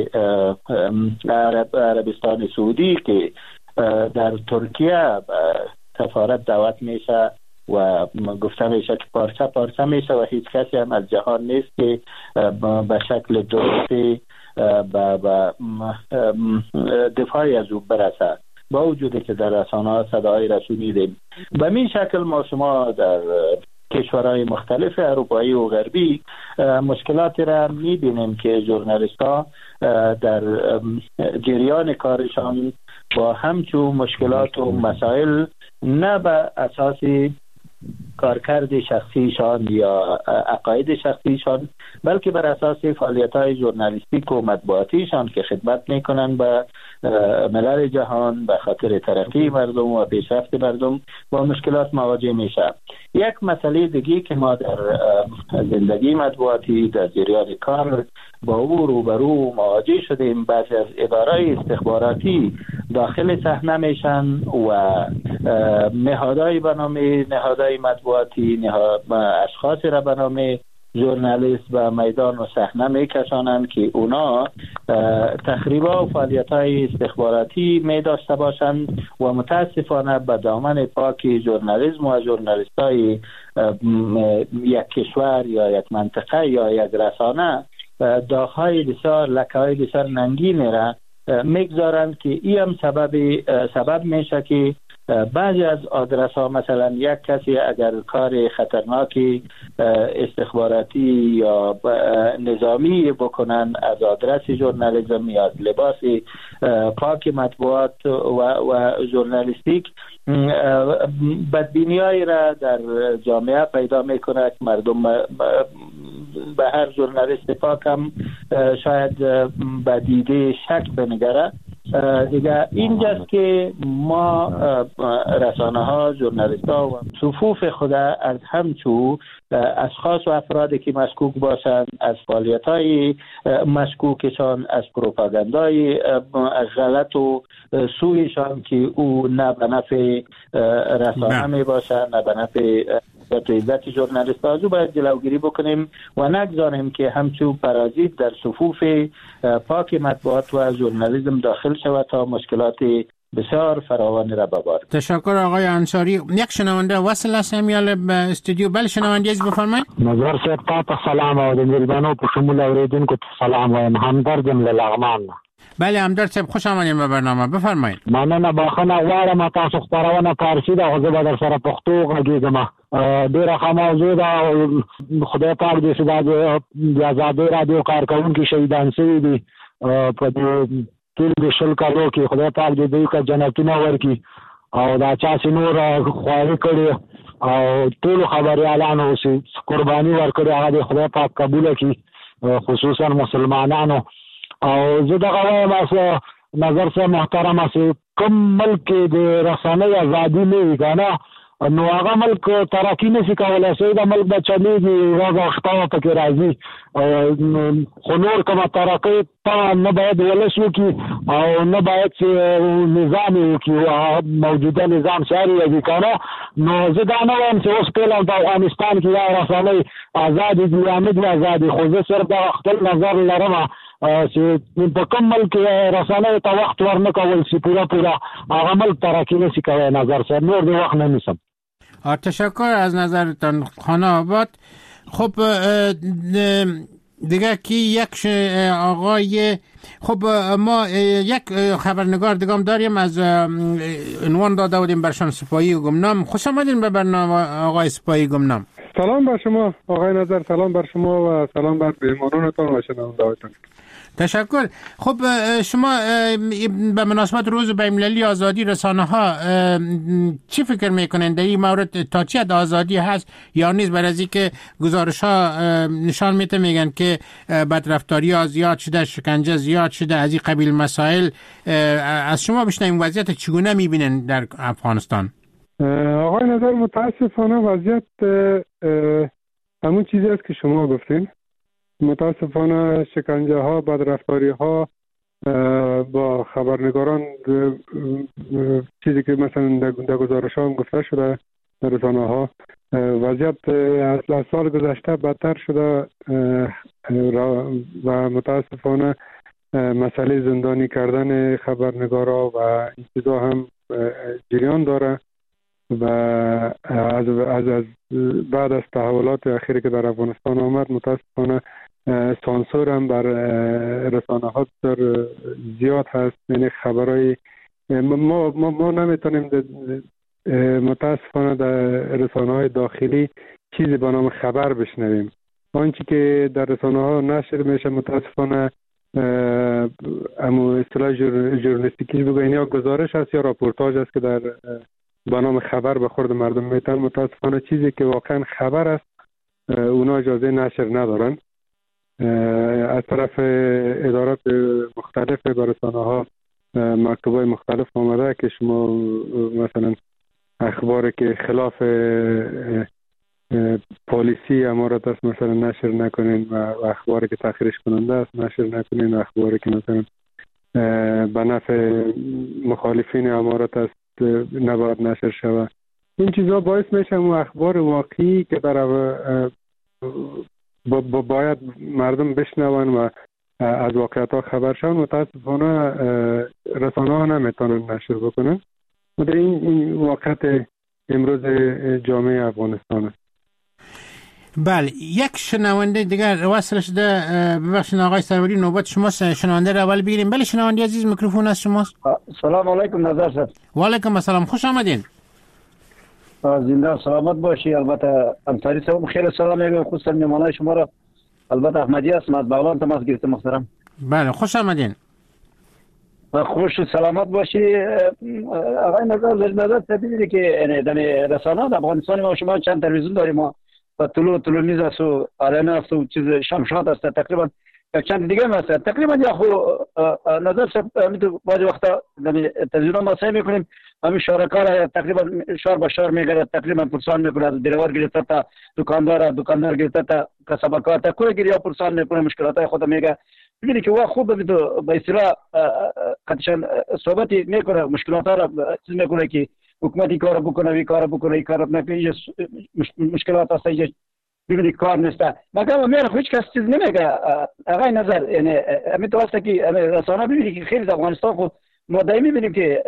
عرب عربستان سعودی که در ترکیه سفارت دعوت میشه و گفته میشه که پارچه پارچه میشه و هیچ کسی هم از جهان نیست که به شکل درستی به دفاعی از او برسه، با وجودی که در رسانه‌ها صدای را شنیدیم. به این شکل ما شما در کشورهای مختلف اروپایی و غربی مشکلاتی را میبینیم که ژورنالیست‌ها در جریان کارشان با همچون مشکلات و مسائل نه به اساس کارکرد شخصیشان یا عقاید شخصیشان، بلکه بر اساس فعالیت‌های ژورنالیستیک و مطبوعاتیشان که خدمت میکنن به ملل جهان به خاطر ترقی مردم و پیشرفت مردم با مشکلات مواجه میشه. یک مسئله دیگه که ما در زندگی مطبوعاتی در جریان کار با او روبرو مواجه شدیم، بعضی از ادارای استخباراتی داخل صحنه میشن و نهادهای به نام نهادهای مطبوعاتی اشخاص را به نام ژورنالیست به میدان و صحنه میکشانند که اونا تخریبا و فعالیت‌های استخباراتی می داشته باشند و متاسفانه به دامن پاک ژورنالیسم و ژورنالیستای یک کشور یا یک منطقه یا یک رسانه داغ‌های بسیار لکه‌های بسیار ننگین را میگذارند که این هم سبب سبب میشه که بعضی از آدرس ها مثلا یک کسی اگر کار خطرناکی استخباراتی یا نظامی بکنن از آدرس ژورنالیسم یا از لباس پاک مطبوعات و, و ژورنالیستیک بدبینی‌هایی را در جامعه پیدا میکنه که مردم به هر ژورنالیست پاک هم شاید به دیده شک بنگره. دیگه اینجاست که ما رسانه ها ژورنالیست ها و صفوف خود از همچو اشخاص و افرادی که مشکوک باشند از فعالیت های مشکوکشان، از پروپاگاندای غلط و سویشان که او نه به نفع رسانه می باشند نه به نفع عزت ژورنالیست ها، باید جلوگیری بکنیم و نگذاریم که همچون پرازیت در صفوف پاک مطبوعات و ژورنالیسم داخل شود تا مشکلات بسیار فراوانی را ببارد. تشکر آقای انصاری. یک شنونده وصل است همیال به استودیو. بله شنونده از بفرمایید. نظر صاحب تاسو سلام او د ملګرو په شمول اوریدونکو ته سلام وایم. همدرد له لغمان. بله همدرد صاحب خوش آمدید به برنامه، بفرمایید. مننه، بخښنه غواړم تاسو خبرونه فارسی ده، خو زه در سره پښتو غږیږم. ډیره ښه موضوع ده. خدای پاک دې چې د آزادۍ راډیو کارکوونکي شهیدان شوي دي په دې ټول د شل کالو کې، خدای پاک دې دوی ته جنتونه ورکړي او دا چا چې نور خواري کړي او ټول خبریالانو چې قرباني ورکړي هغه دې خدای پاک قبول کړي، خصوصا مسلمانانو. او زه دغه وایم چې نظر صاحب محترمه چې کوم ملک کې د رسنۍ ازادي نه وي که نه، نو هغه ملک ترقي نشي کولی. چې دا ملک به چلېږي ورځ او شپه پکې راځي، خو نور کومه ترقي ته نه باید ولس وکړي او نه باید چې نظام یې وکړي، موجوده نظام ساري وي که نه. نو زه دا نه وایم چې اوس فعلا په افغانستان کې دا رسنۍ ازادې دي یا نه دي ازادې، خو زه صرف دا خپل نظر لرم چې په کوم ملک رسنۍ ته وخت ورنه کول چې پوره پوره هغه ملک ترقي نشي کولی. نظر صاحب نور دی وخت نمیسم. تشکر از نظرتان خانه آباد. خب دیگه کی یک آقای، خب ما یک خبرنگار دیگه هم داریم، از عنوان داده بودیم برشان سپاهی گمنام. خوش آمدین به برنامه آقای سپاهی گمنام. سلام بر شما آقای نظر، سلام بر شما و سلام بر مهمانانتان و شنونده‌هایتان. تشکر. خب شما به مناسبت روز بین‌المللی آزادی رسانه ها چی فکر میکنین در این مورد؟ تا چه حد آزادی هست یا نیست؟ برای از اینکه گزارش ها نشان میده میگن که بدرفتاری ها زیاد شده، شکنجه زیاد شده، از این قبیل مسائل. از شما بشنویم وضعیت چگونه میبینن در افغانستان؟ آقای نظر متاسفانه وضعیت همون چیزی است که شما گفتین. متاسفانه شکنجه ها، بدرفتاری ها با خبرنگاران، چیزی که مثلا در گزارش ها هم گفته شده در رسانه ها، وضعیت از سال گذشته بدتر شده و متاسفانه مسئله زندانی کردن خبرنگارا و این چیزا هم جریان داره و از, از, از بعد از تحولات اخیری که در افغانستان آمد متاسفانه سانسور هم بر رسانه ها در زیاد هست. یعنی خبرای ما, ما, ما نمیتونیم متاسفانه در رسانه های داخلی چیزی به نام خبر بشنویم. آنچه که در رسانه ها نشر میشه متاسفانه اما اصطلاح ژورنالیستیکیش بگوین یا گزارش هست یا راپورتاژ است که در به نام خبر به خورد مردم میتن. متاسفانه چیزی که واقعا خبر است اونا اجازه نشر ندارن. از طرف ادارات مختلف به رسانه ها مکتوبای مختلف آمده که شما مثلا اخباری که خلاف پالیسی امارات است مثلا نشر نکنین و اخباری که تخریش کننده است نشر نکنین و اخباری که مثلا به نفع مخالفین امارات است نباید نشر شود. این چیزا باعث میشه اون اخبار واقعی که در با با باید مردم بشنون و از واقعیت ها خبر شون متاسفانه رسانه ها نمیتونن نشر بکنن. در این, این واقعیت امروز جامعه افغانستان است. بله، یک شنونده دیگر وصل شده. ببخشید آقای سروری نوبت شماست. شنونده رو اول بگیریم. بله شنونده عزیز میکروفون از شماست. سلام علیکم نظر صاحب. و علیکم السلام، خوش آمدین. زنده سلامت باشی. البته انصاری صاحب خیلی سلام میگم، خصوصا مهمانای شما را. البته احمدی هستم از بغلان تماس گرفتم محترم. بله خوش آمدین. خوش و سلامت باشی. آقای نظر نظر ببینید که در رسانه در افغانستان ما شما چند تلویزیون داریم، ما و طلوع طلوع نیز است و آرنا است و چیز شمشاد است، تقریبا چند دیگه هم هست. تقریبا یا خو نظر صاحب بعضی وقتا در تلویزیون ما سعی میکنیم همین شارکار تقریبا شهر به شهر میگرد، تقریبا پرسان میکنه، دروار گرفته تا دکاندار، دکاندار گرفته تا کسبکار، تا کوی گیری پرسان میکنه، مشکلات خود میگه. ببینی که وا خوب به به اصطلاح قدشان صحبتی میکنه، مشکلات را چیز میکنه که حکومتی کار بکنه، وی کار بکنه، این کار نکنه، مشکلات هست. ببینی کار نیست. مگر میره هیچ کس چیز نمیگه. آقای نظر یعنی همین تو هست که رسانه ببینی که خیلی در افغانستان خود ما دائمی میبینیم که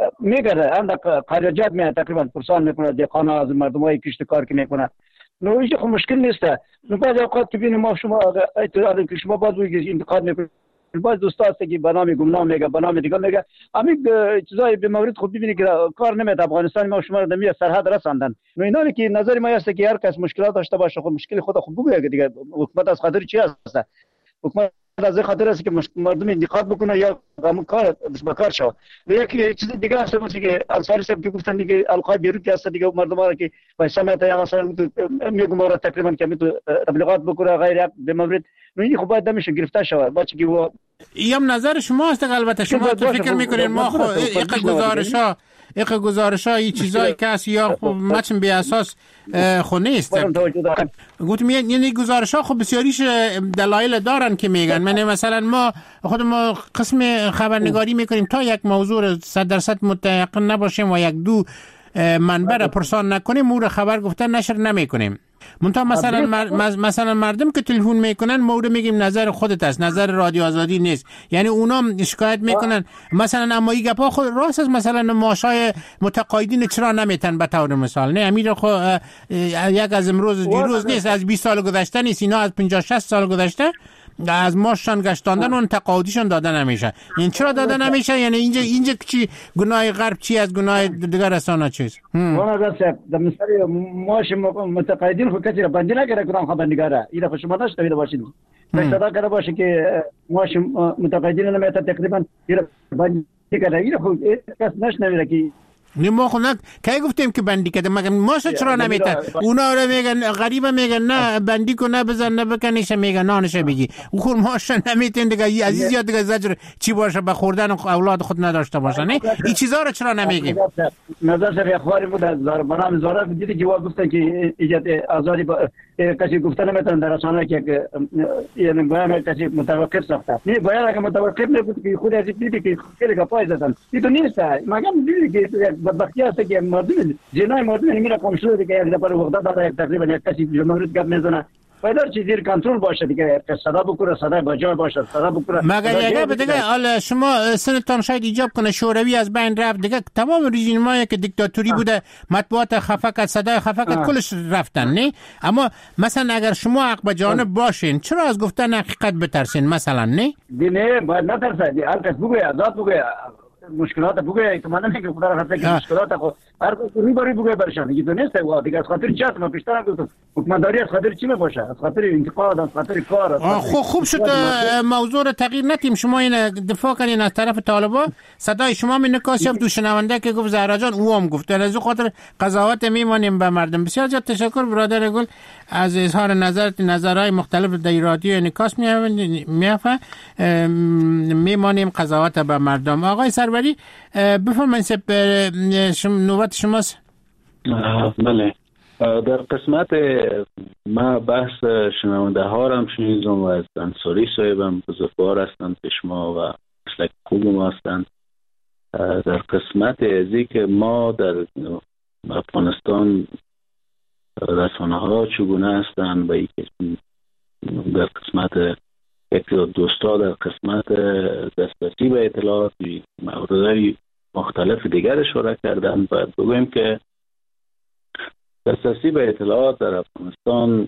میگره اندک خارجات میاد تقریبا پرسان میکنه، دهقانا از مردمای کشت کار که میکنه. نو هیچ خو مشکل نیست. نو بعضی اوقات که ببینیم ما شما اعتراض که شما باز بگید انتقاد میکنید، باز دوستا هست که به نام گمنام میگه، به نام دیگه میگه. همین چیزای به مورد خود ببینید که کار نمیاد. افغانستان ما شما رو در سرحد رساندن. نو اینا که نظر ما است که هر کس مشکلات داشته باشه خود مشکل خود خود بگه دیگه. حکومت از خاطر چی هست؟ حکومت از خاطر است که مردم انتقاد بکنه یا همون کار بکار شود. و یک چیز دیگه هست که انصاری صاحب که گفتن دیگه القای بیروت هست دیگه، مردم ها که پیسه میاد یا مثلا میگم ما تقریبا که میتونه تبلیغات بکنه غیر به مورد. نو این خب باید نمیشه گرفته شود. باشه که و یم نظر شما است. البته شما فکر میکنین ما خو یک گزارش ها یک گزارش ها این چیزایی که است یا خب متن بی اساس خو نیست. گفتم یعنی گزارش ها خب بسیاریش دلایل دارن که میگن. من مثلا ما خود ما قسم خبرنگاری میکنیم تا یک موضوع صد درصد متيقن نباشیم و یک دو منبع را پرسان نکنیم مور خبر گفتن نشر نمیکنیم. منتها مثلا مر... مثلا مردم که تلفن میکنن ما رو میگیم نظر خودت است، نظر رادیو آزادی نیست. یعنی اونا شکایت میکنن مثلا اما این گپا خود راست است. مثلا معاشای متقاعدین چرا نمیتن به طور مثال؟ نه امیر خو یک از امروز دیروز نیست، از بیست سال گذشته نیست، اینا از پنجاه شصت سال گذشته از ماشان گشتاندن اون تقاعدیشون داده نمیشه. این چرا داده نمیشه؟ یعنی اینجا اینجا چی گناه غرب چی از گناه دیگر رسانه چیست؟ والا راست در مثال ماش متقاعدین خود کسی را بندی نکرده کدام خبرنگاره. اینا خود شما داشته باشید صدا کرده باشه که ماش متقاعدین نمیاد تقریبا اینا بندی کرده. اینا خود کس نشنویده که ما خود نه کی گفتیم که بندی کرده، مگه ماشه چرا نمیتن؟ اونا رو میگن غریبه میگن نه بندی کو نه بزن نه بکنیش، میگن نانش بگی او خود ماشه نمیتن دیگه. عزیز یاد دیگه زجر چی باشه به خوردن اولاد خود نداشته باشه. نه این چیزا رو چرا نمیگیم؟ نظر سر اخباری بود از برنامه زارا دیدی که گفتن که ایجاد آزادی کسی گفتن نمیتون در رسانه که یعنی بیان کسی متوقف ساخته. نه بیان اگه متوقف نبود که خود از دیدی که خیلی گپای زدن. این تو نیست. مگم دیدی که بدبختی است که مردم جنای مردم میره کم شده که یک دفعه وقت داده یک تقریبا یک کسی جمهوریت گپ میزنه. باید چیزی زیر کنترل باشه دیگه، که صدا بکنه صدا بجا باشه صدا بکنه. مگر یه گپ دیگه حالا شما سنتون شاید ایجاب کنه شوروی از بین رفت دیگه، تمام رژیمایی که دیکتاتوری بوده مطبوعات خفه کرد، صدای خفه کرد، کلش رفتن. نه اما مثلا اگر شما حق به جانب باشین چرا از گفتن حقیقت بترسین مثلا؟ نه نه باید نترسید، هر کس بگه آزاد بگه. مشکلات بگه تو من نمیگم خدا رحمت کنه مشکلات خو هر کوی بری بگه برشان دیگه تو نیست و دیگه از خاطر چات ما پیشتر گفتم حکومتداری از خاطر چی میباشه از خاطر انتقاد از خاطر کار خوب خوب شد موضوع رو تغییر ندیم شما این دفاع کنین از طرف طالبان صدای شما می نکاسیم تو شنونده که گفت زهرا جان او هم گفت از خاطر قضاوت میمانیم به مردم. بسیار زیاد تشکر برادر گل از اظهار نظر نظرهای مختلف در رادیو انعکاس میافه میمانیم قضاوت به مردم. آقای سروری بفرمایید شما نوبت شماست. بله در قسمت ما بحث شنونده ها را هم شنیدم و از انصاری صاحبم بزرگوار هستند پیش ما و مسلک خوب ما هستند. در قسمت ازی که ما در افغانستان رسانه ها چگونه هستند و در قسمت یک دوستا در قسمت دسترسی به اطلاعات موردهای مختلف دیگر اشاره کردن باید بگویم که دسترسی به اطلاعات در افغانستان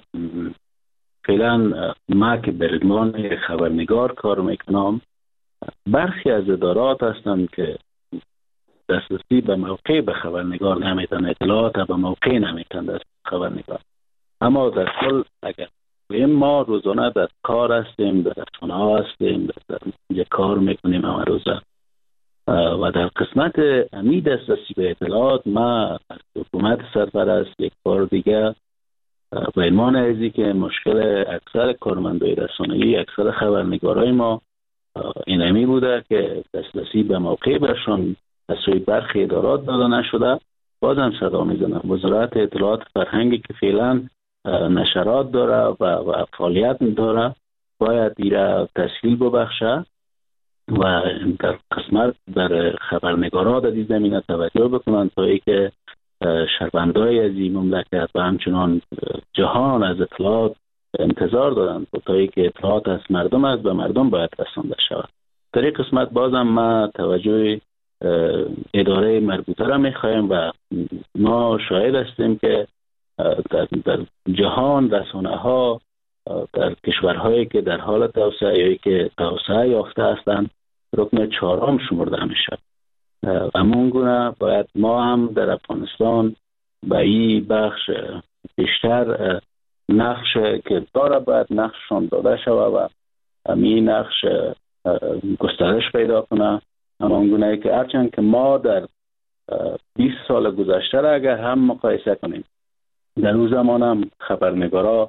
فعلا ما که به عنوان خبرنگار کار میکنم برخی از ادارات هستند که دسترسی به موقع به خبرنگار نمیتن اطلاعات به موقع نمیتن دست خبرنگار. اما در کل اگر ما روزانه در کار هستیم در رسانه ها هستیم در اینجا کار میکنیم همه روزه و در قسمت امی دسترسی به اطلاعات ما از حکومت سرپرست یک بار دیگه به عنوان ازی که مشکل اکثر کارمندای رسانه‌ای اکثر خبرنگارای ما این امی بوده که دسترسی به موقع برشان از سوی برخی ادارات داده نشده. بازم صدا میزنم وزارت اطلاعات فرهنگی که فعلا نشرات داره و, و فعالیت داره باید دیره تسهیل ببخشه و در قسمت در خبرنگارها در این زمینه توجه بکنن تا ای که شهروندای از این مملکت و همچنان جهان از اطلاعات انتظار دارن تا ای که اطلاعات از مردم است به مردم باید رسانده شود. در این قسمت بازم ما توجه اداره مربوطه را میخوایم و ما شاهد هستیم که در, در جهان رسانه ها در کشورهایی که در حال توسعه یا که توسعه یافته هستند رکن چهارم شمرده میشه. همون گونه باید ما هم در افغانستان به این بخش بیشتر نقش که داره باید نقششان داده شود و همین نقش گسترش پیدا کنه. همون گونه که هرچند که ما در بیست سال گذشته را اگر هم مقایسه کنیم در اون زمان هم خبرنگارا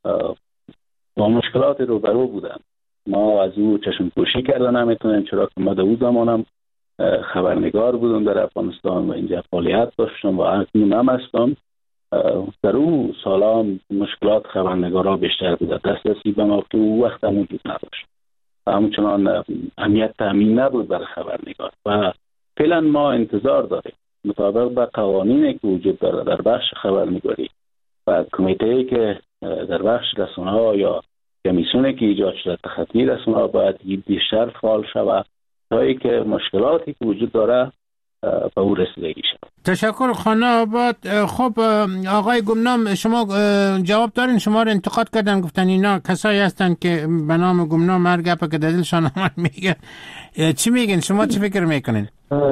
با مشکلات روبرو بودن. ما از او چشم پوشی کرده نمیتونیم چرا که ما در اون زمان هم خبرنگار بودم در افغانستان و اینجا فعالیت داشتم و اکنون هم هستم. در اون سالا مشکلات خبرنگارا بیشتر بوده. دسترسی به موقع او وقت هم وجود نداشت. همچنان امنیت تامین نبود برای خبرنگار و فعلا ما انتظار داریم مطابق با قوانینی که وجود داره در بخش خبرنگاری و کمیته‌ای که در بخش رسانه‌ها یا کمیسیونی که ایجاد شده تخطی رسانه‌ها باید بیشتر فعال شود تا اینکه مشکلاتی که وجود داره به او رسیدگی شود. تشکر خانه آباد. خب آقای گمنام شما جواب دارین؟ شما رو انتقاد کردن گفتن اینا کسایی هستن که به نام گمنام هر گپی که در دلشان آمد میگن. چی میگین شما؟ چی فکر میکنین؟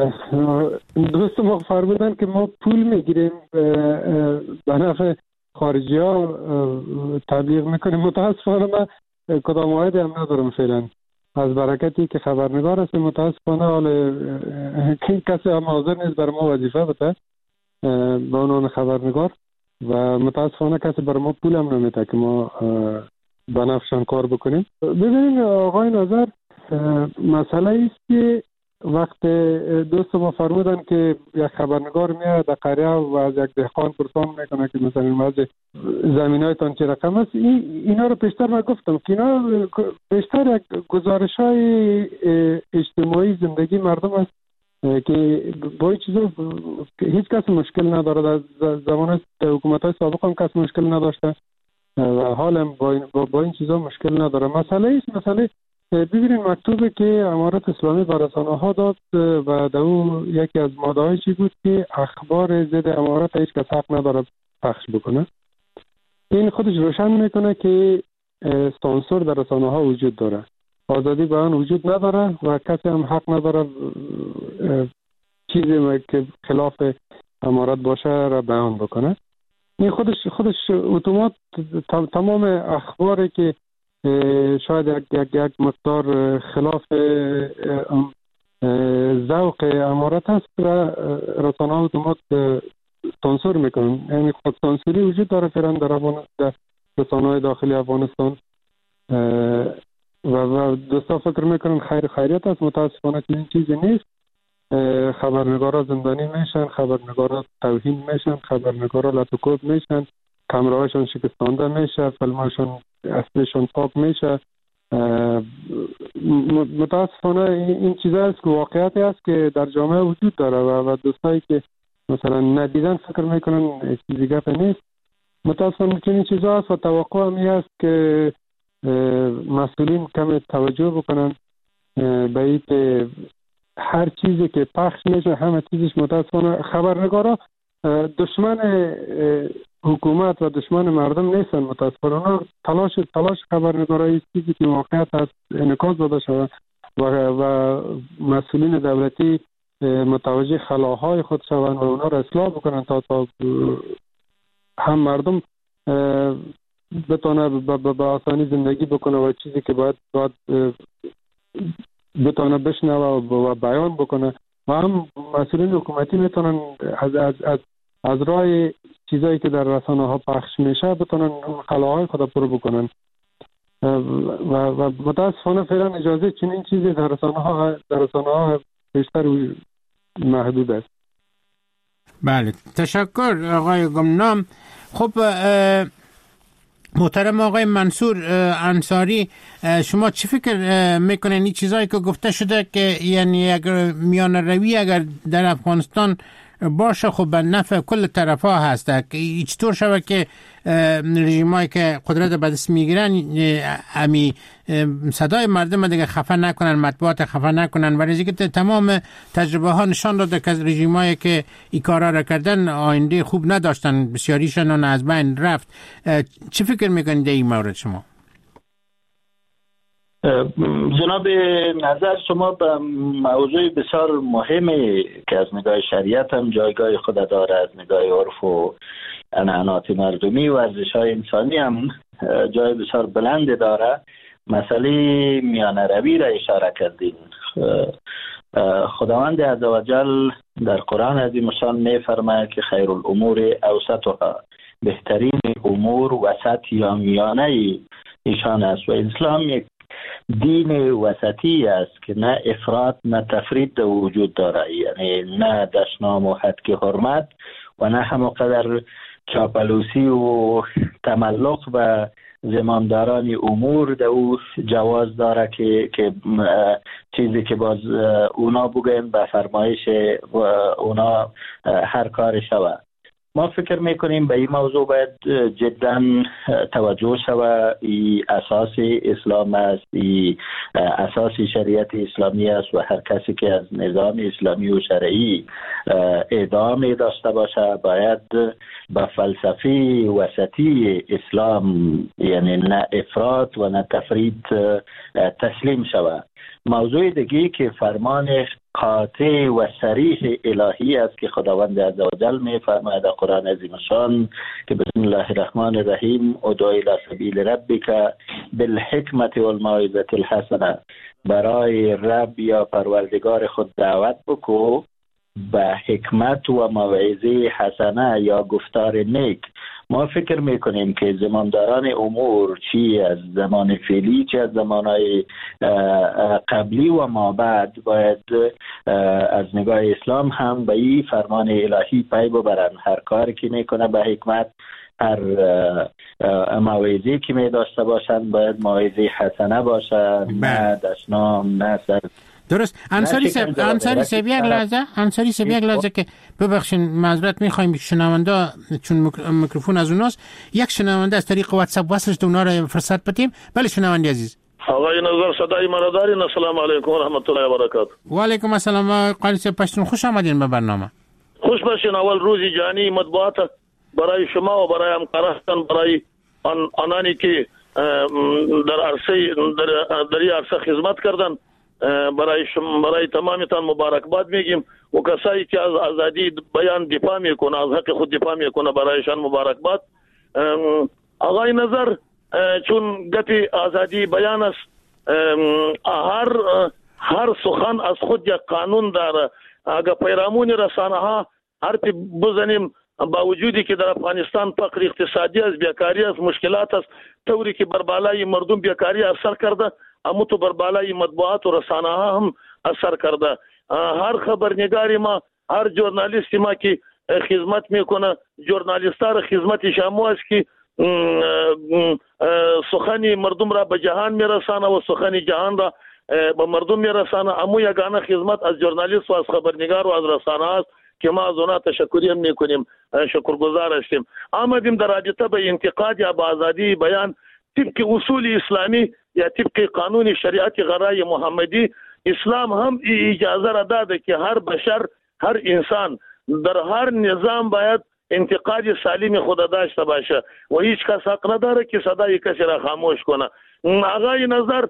دوست ما فرمودن که ما پول میگیریم به نفع خارجی ها تبلیغ میکنیم. متاسفانه من کدام واحدی هم ندارم فعلا از برکتی که خبرنگار هستم. متاسفانه حال کسی هم حاضر نیست بر ما وظیفه بده به عنوان خبرنگار و متاسفانه کسی بر ما پول هم نمیده که ما به نفعشان کار بکنیم. ببینید آقای نظر مسئله ایست که وقت دوست ما فرمودن که یک خبرنگار میاد در قریه و از یک دهقان پرسان میکنه که مثلا وضع زمینایتان چه رقم است. این اینا رو پیشتر من گفتم که اینا بیشتر یک گزارش های اجتماعی زندگی مردم است که با این چیزا هیچ کس مشکل نداره. در زمان حکومت های سابق هم کس مشکل نداشته و حالا با این, با, با این چیزا مشکل نداره. مسئله ایست مسئله ببینید مکتوبی که امارت اسلامی به رسانه ها داد و در اون یکی از ماده های چی بود که اخبار ضد امارت هیچ کس حق نداره پخش بکنه. این خودش روشن میکنه که سانسور در رسانه ها وجود داره، آزادی بیان وجود نداره و کسی هم حق نداره چیزی که خلاف امارت باشه را بیان بکنه. این خودش خودش اتومات تمام اخباری که شاید یک یک یک مقدار خلاف ذوق امارت هست را رسانه ها اتومات سانسور میکنن. یعنی خود سانسوری وجود داره فعلا در در رسانه های داخلی افغانستان و و دوستا فکر میکنن خیر خیریت است. متاسفانه این چیزی نیست. خبرنگارا زندانی میشن، خبرنگارا توهین میشن، خبرنگارا لطوکوب میشن، کامراهاشون شکستانده میشه، فیلماشون اصلشون پاک میشه. متاسفانه این چیزا است که واقعیتی است که در جامعه وجود داره و دوستایی که مثلا ندیدن فکر میکنن چیزی گپ نیست. متاسفانه این چیزا است و توقع هم است که مسئولین کم توجه بکنن به این که هر چیزی که پخش میشه همه چیزش متاسفانه خبرنگارا دشمن حکومت و دشمن مردم نیستن. متاسفانه اونا تلاش تلاش خبرنگارای چیزی که واقعیت هست انعکاس داده شود و و مسئولین دولتی متوجه خلاهای خود شوند و اونا را اصلاح بکنن تا تا هم مردم بتونه به آسانی زندگی بکنه و چیزی که باید باید بتونه بشنوه و بیان بکنه و هم مسئولین حکومتی میتونن از از از از راه چیزایی که در رسانه ها پخش میشه بتونن خلاهای خود پر بکنن و و متاسفانه فعلا اجازه چنین چیزی در رسانه ها در رسانه ها بیشتر محدود است. بله، تشکر آقای گمنام. خب محترم آقای منصور انصاری، شما چی فکر میکنین این چیزایی که گفته شده که یعنی اگر میان روی اگر در افغانستان باشه خب به نفع کل طرف ها هسته که چطور شود که رژیمایی که قدرت به دست میگیرن امی صدای مردم دیگه خفه نکنن، مطبوعات خفه نکنن، ولی که تمام تجربه ها نشان داده که رژیمایی که این کارا را کردن آینده خوب نداشتن، بسیاریشون از بین رفت. چی فکر میکنید در این مورد شما؟ جناب نظر شما به موضوع بسیار مهمی که از نگاه شریعت هم جایگاه خود داره، از نگاه عرف و عنعنات مردمی و ارزش‌های انسانی هم جای بسیار بلند داره. مسئله میانه روی را اشاره کردین. خداوند عزوجل در قرآن عظیم شان می‌فرماید که خیر الامور اوسطها، بهترین امور وسط یا میانه ایشان است و اسلام یک دین وسطی است که نه افراط نه تفرید در وجود داره، یعنی نه دشنام و حد حرمت و نه همانقدر چاپلوسی و تملق و زمامداران امور در او جواز داره که که چیزی که باز اونا بگن به فرمایش اونا هر کار شود. ما فکر میکنیم به این موضوع باید جدا توجه شود. این اساس اسلام است، این اساس شریعت اسلامی است و هر کسی که از نظام اسلامی و شرعی ادامه داشته باشه باید به فلسفه وسطی اسلام، یعنی نه افراط و نه تفرید، تسلیم شود. موضوع دیگه که فرمان قاطع و صریح الهی است که خداوند عزوجل می فرماید در قرآن عظیم شان که بسم الله الرحمن الرحیم ادع الی سبیل ربک بالحکمت والموعظة الحسنه، برای رب یا پروردگار خود دعوت بکو به حکمت و موعظه حسنه یا گفتار نیک. ما فکر میکنیم که زمانداران امور چی از زمان فعلی چی از زمانهای قبلی و ما بعد باید از نگاه اسلام هم به این فرمان الهی پی ببرن. هر کاری که میکنه به حکمت، هر موعظه‌ای که می داشته باشند باید موعظه حسنه باشد، نه دشنام نه سر. درست. انصاری سب انصاری سب یک لحظه انصاری سب یک لحظه که ببخشید معذرت میخوایم شنونده چون میکروفون از اوناست، یک شنونده از طریق واتساپ وصلش دو اونا رو فرصت بدیم. بله شنونده عزیز. آقای نظر صدای مرا دارین؟ السلام علیکم و رحمت الله و برکاته. و علیکم السلام. قاری سب پشتون خوش آمدین به برنامه. خوش باشین. اول روزی جهانی مطبوعات برای شما و برای همکاران، برای آن آنانی که در عرصه در در عرصه خدمت کردن برای شما برای تمامتان مبارکباد میگیم و کسایی که از آزادی بیان دفاع میکنه، از حق خود دفاع میکنه، برایشان مبارکباد. آقای نظر، چون گپ آزادی بیان است، هر هر سخن از خود یک قانون داره. اگر پیرامون رسانه ها حرف بزنیم، با وجودی که در افغانستان فقر اقتصادی است، بیکاری است، مشکلات است، طوری که بر بالای مردم بیکاری اثر کرده، اما تو بر بالای مطبوعات و رسانه ها هم اثر کرده. هر خبرنگاری ما، هر ژورنالیستی ما که خدمت میکنه، ژورنالیست‌ها را خدمت شامو است که سخن مردم را به جهان میرسانه و سخن جهان را به مردم میرسانه. اما یگانه خدمت از ژورنالیست و از خبرنگار و از رسانه است که ما از اونها تشکر میکنیم، شکرگزار هستیم. آمدیم در رابطه به انتقاد یا به آزادی بیان طبق اصول اسلامی یا طبق قانون شریعت غرای محمدی. اسلام هم اجازه را داده که هر بشر، هر انسان در هر نظام باید انتقاد سالم خود داشته باشه و هیچ کس حق نداره که صدای کسی را خاموش کنه. آقای نظر،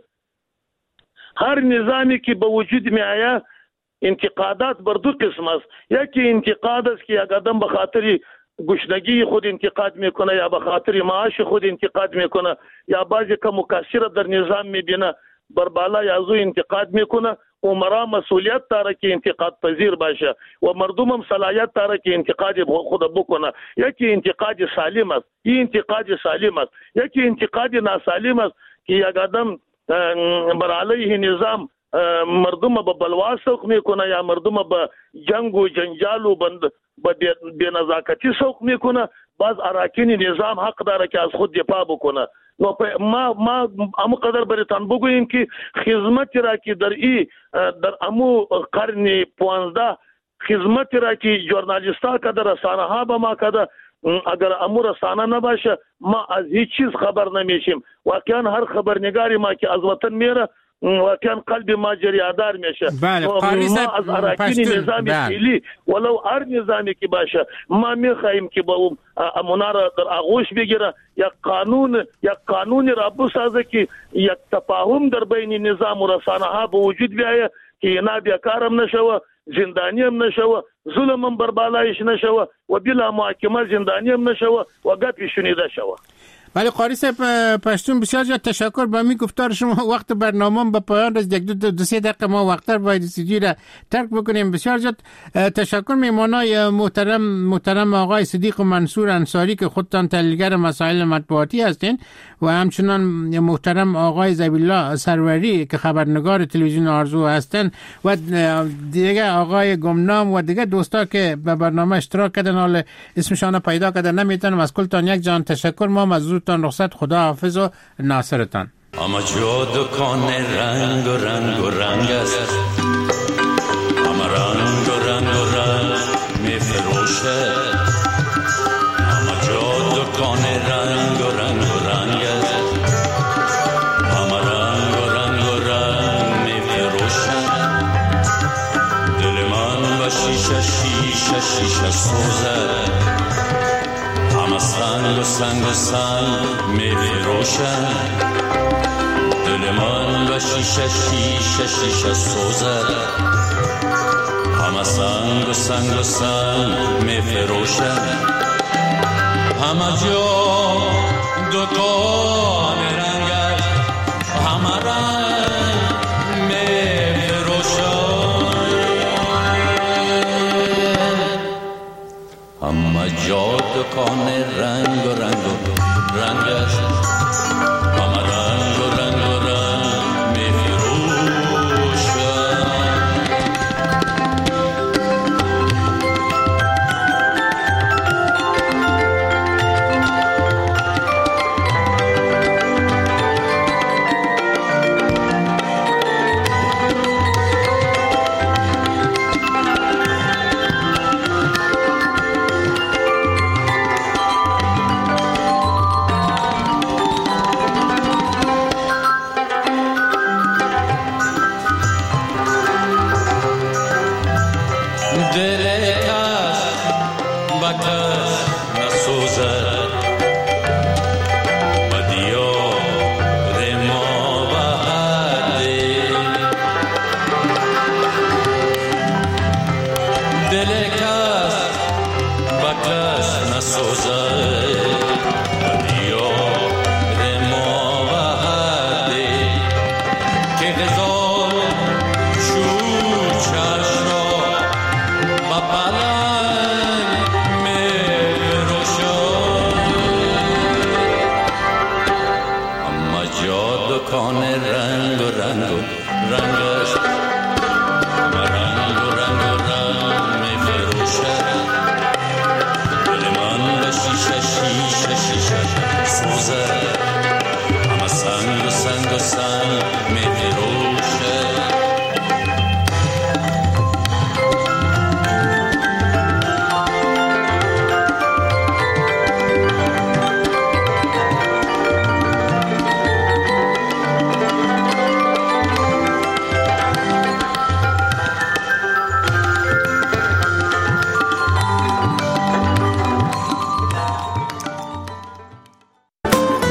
هر نظامی که به وجود می آید انتقادات بر دو قسم است. یکی انتقاد است که یک آدم به خاطر گشنگی خود انتقاد میکنه یا به خاطر معاش خود انتقاد میکنه یا بعضی که مقصر در نظام میبینه، بر بالای از او انتقاد میکنه. عمرا مسئولیت داره که انتقاد پذیر باشه و مردم هم صلاحیت داره که انتقاد خود بکنه. یکی انتقاد سالم است، این انتقاد سالم است. یکی انتقاد ناسالم است که یک آدم بر علیه نظام مردم به بلوا سوق میکنه یا مردم به جنگ و جنجال و به بینزاکتی سوق میکنه. باز اراکین نظام حق داره که از خود دفاع بکنه. نو ما ما امو قدر برتان بگوییم که خدمت را که در ای در امو قرن پانزده خدمت را که ژورنالیست‌ها که در رسانه ها به ما کده، اگر امو رسانه نباشه ما از هیچ چیز خبر نمیشیم. واقعا هر خبرنگاری ما که از وطن میره واقعا قلب ما جریادار میشه. بله، ما از اراکین نظامی فعلی ولو هر نظامی که باشه ما میخواهیم که با امونا را در آغوش بگیره، یک قانون یک قانون را بسازه که یک تفاهم در بین نظام و رسانه ها به وجود بیایه که اینا بیکارم نشوه، زندانی هم نشوه، ظلم هم بر بالایش نشوه و بلا محاکمه زندانی هم نشوه و گپی شنیده شوه. بله قاری صاحب پشتون، بسیار زیاد تشکر. با می گفتار شما وقت برنامه به پایان رسید. یک دو دو سه دقیقه ما وقت باید استودیو را ترک بکنیم. بسیار زیاد تشکر. میمانای محترم محترم آقای صدیق منصور انصاری که خودتان تحلیلگر مسائل مطبوعاتی هستین و همچنان محترم آقای ذبیح‌الله سروری که خبرنگار تلویزیون آرزو هستن و دیگه آقای گمنام و دیگه دوستا که به برنامه اشتراک کردن، حال اسمشان پیدا کردن نمیتونم. از کلتان یک جان تشکر. ما مزدورتان رخصت. خدا حافظ و ناصرتان. اما جا دکان رنگ و رنگ و رنگ است، اما رنگ و رنگ و رنگ می فروشه. اما جا دکان رنگ و رنگ و رنگ است، اما رنگ و رنگ و رنگ می فروشه. دل من و شیشه شیشه شیشه سوزه، همه سنگ و سنگ و سنگ می فروشن. دل من و شیشه شیشه شیشه سوزه، همه سنگ و سنگ و سنگ می فروشن. همه جا دکان رنگ است، همه رنگ می فروشن. همه جا دکان رنگ و رنگ و رنگ است، همه رنگ و رنگ و رنگ می فروشن. دکان رنگ و رنگ و رنگش همه رنگ و رنگ و رنگ می فروشد دل من به شیشه شیشه شیشه سوزد همه سنگ و سنگ و سنگ می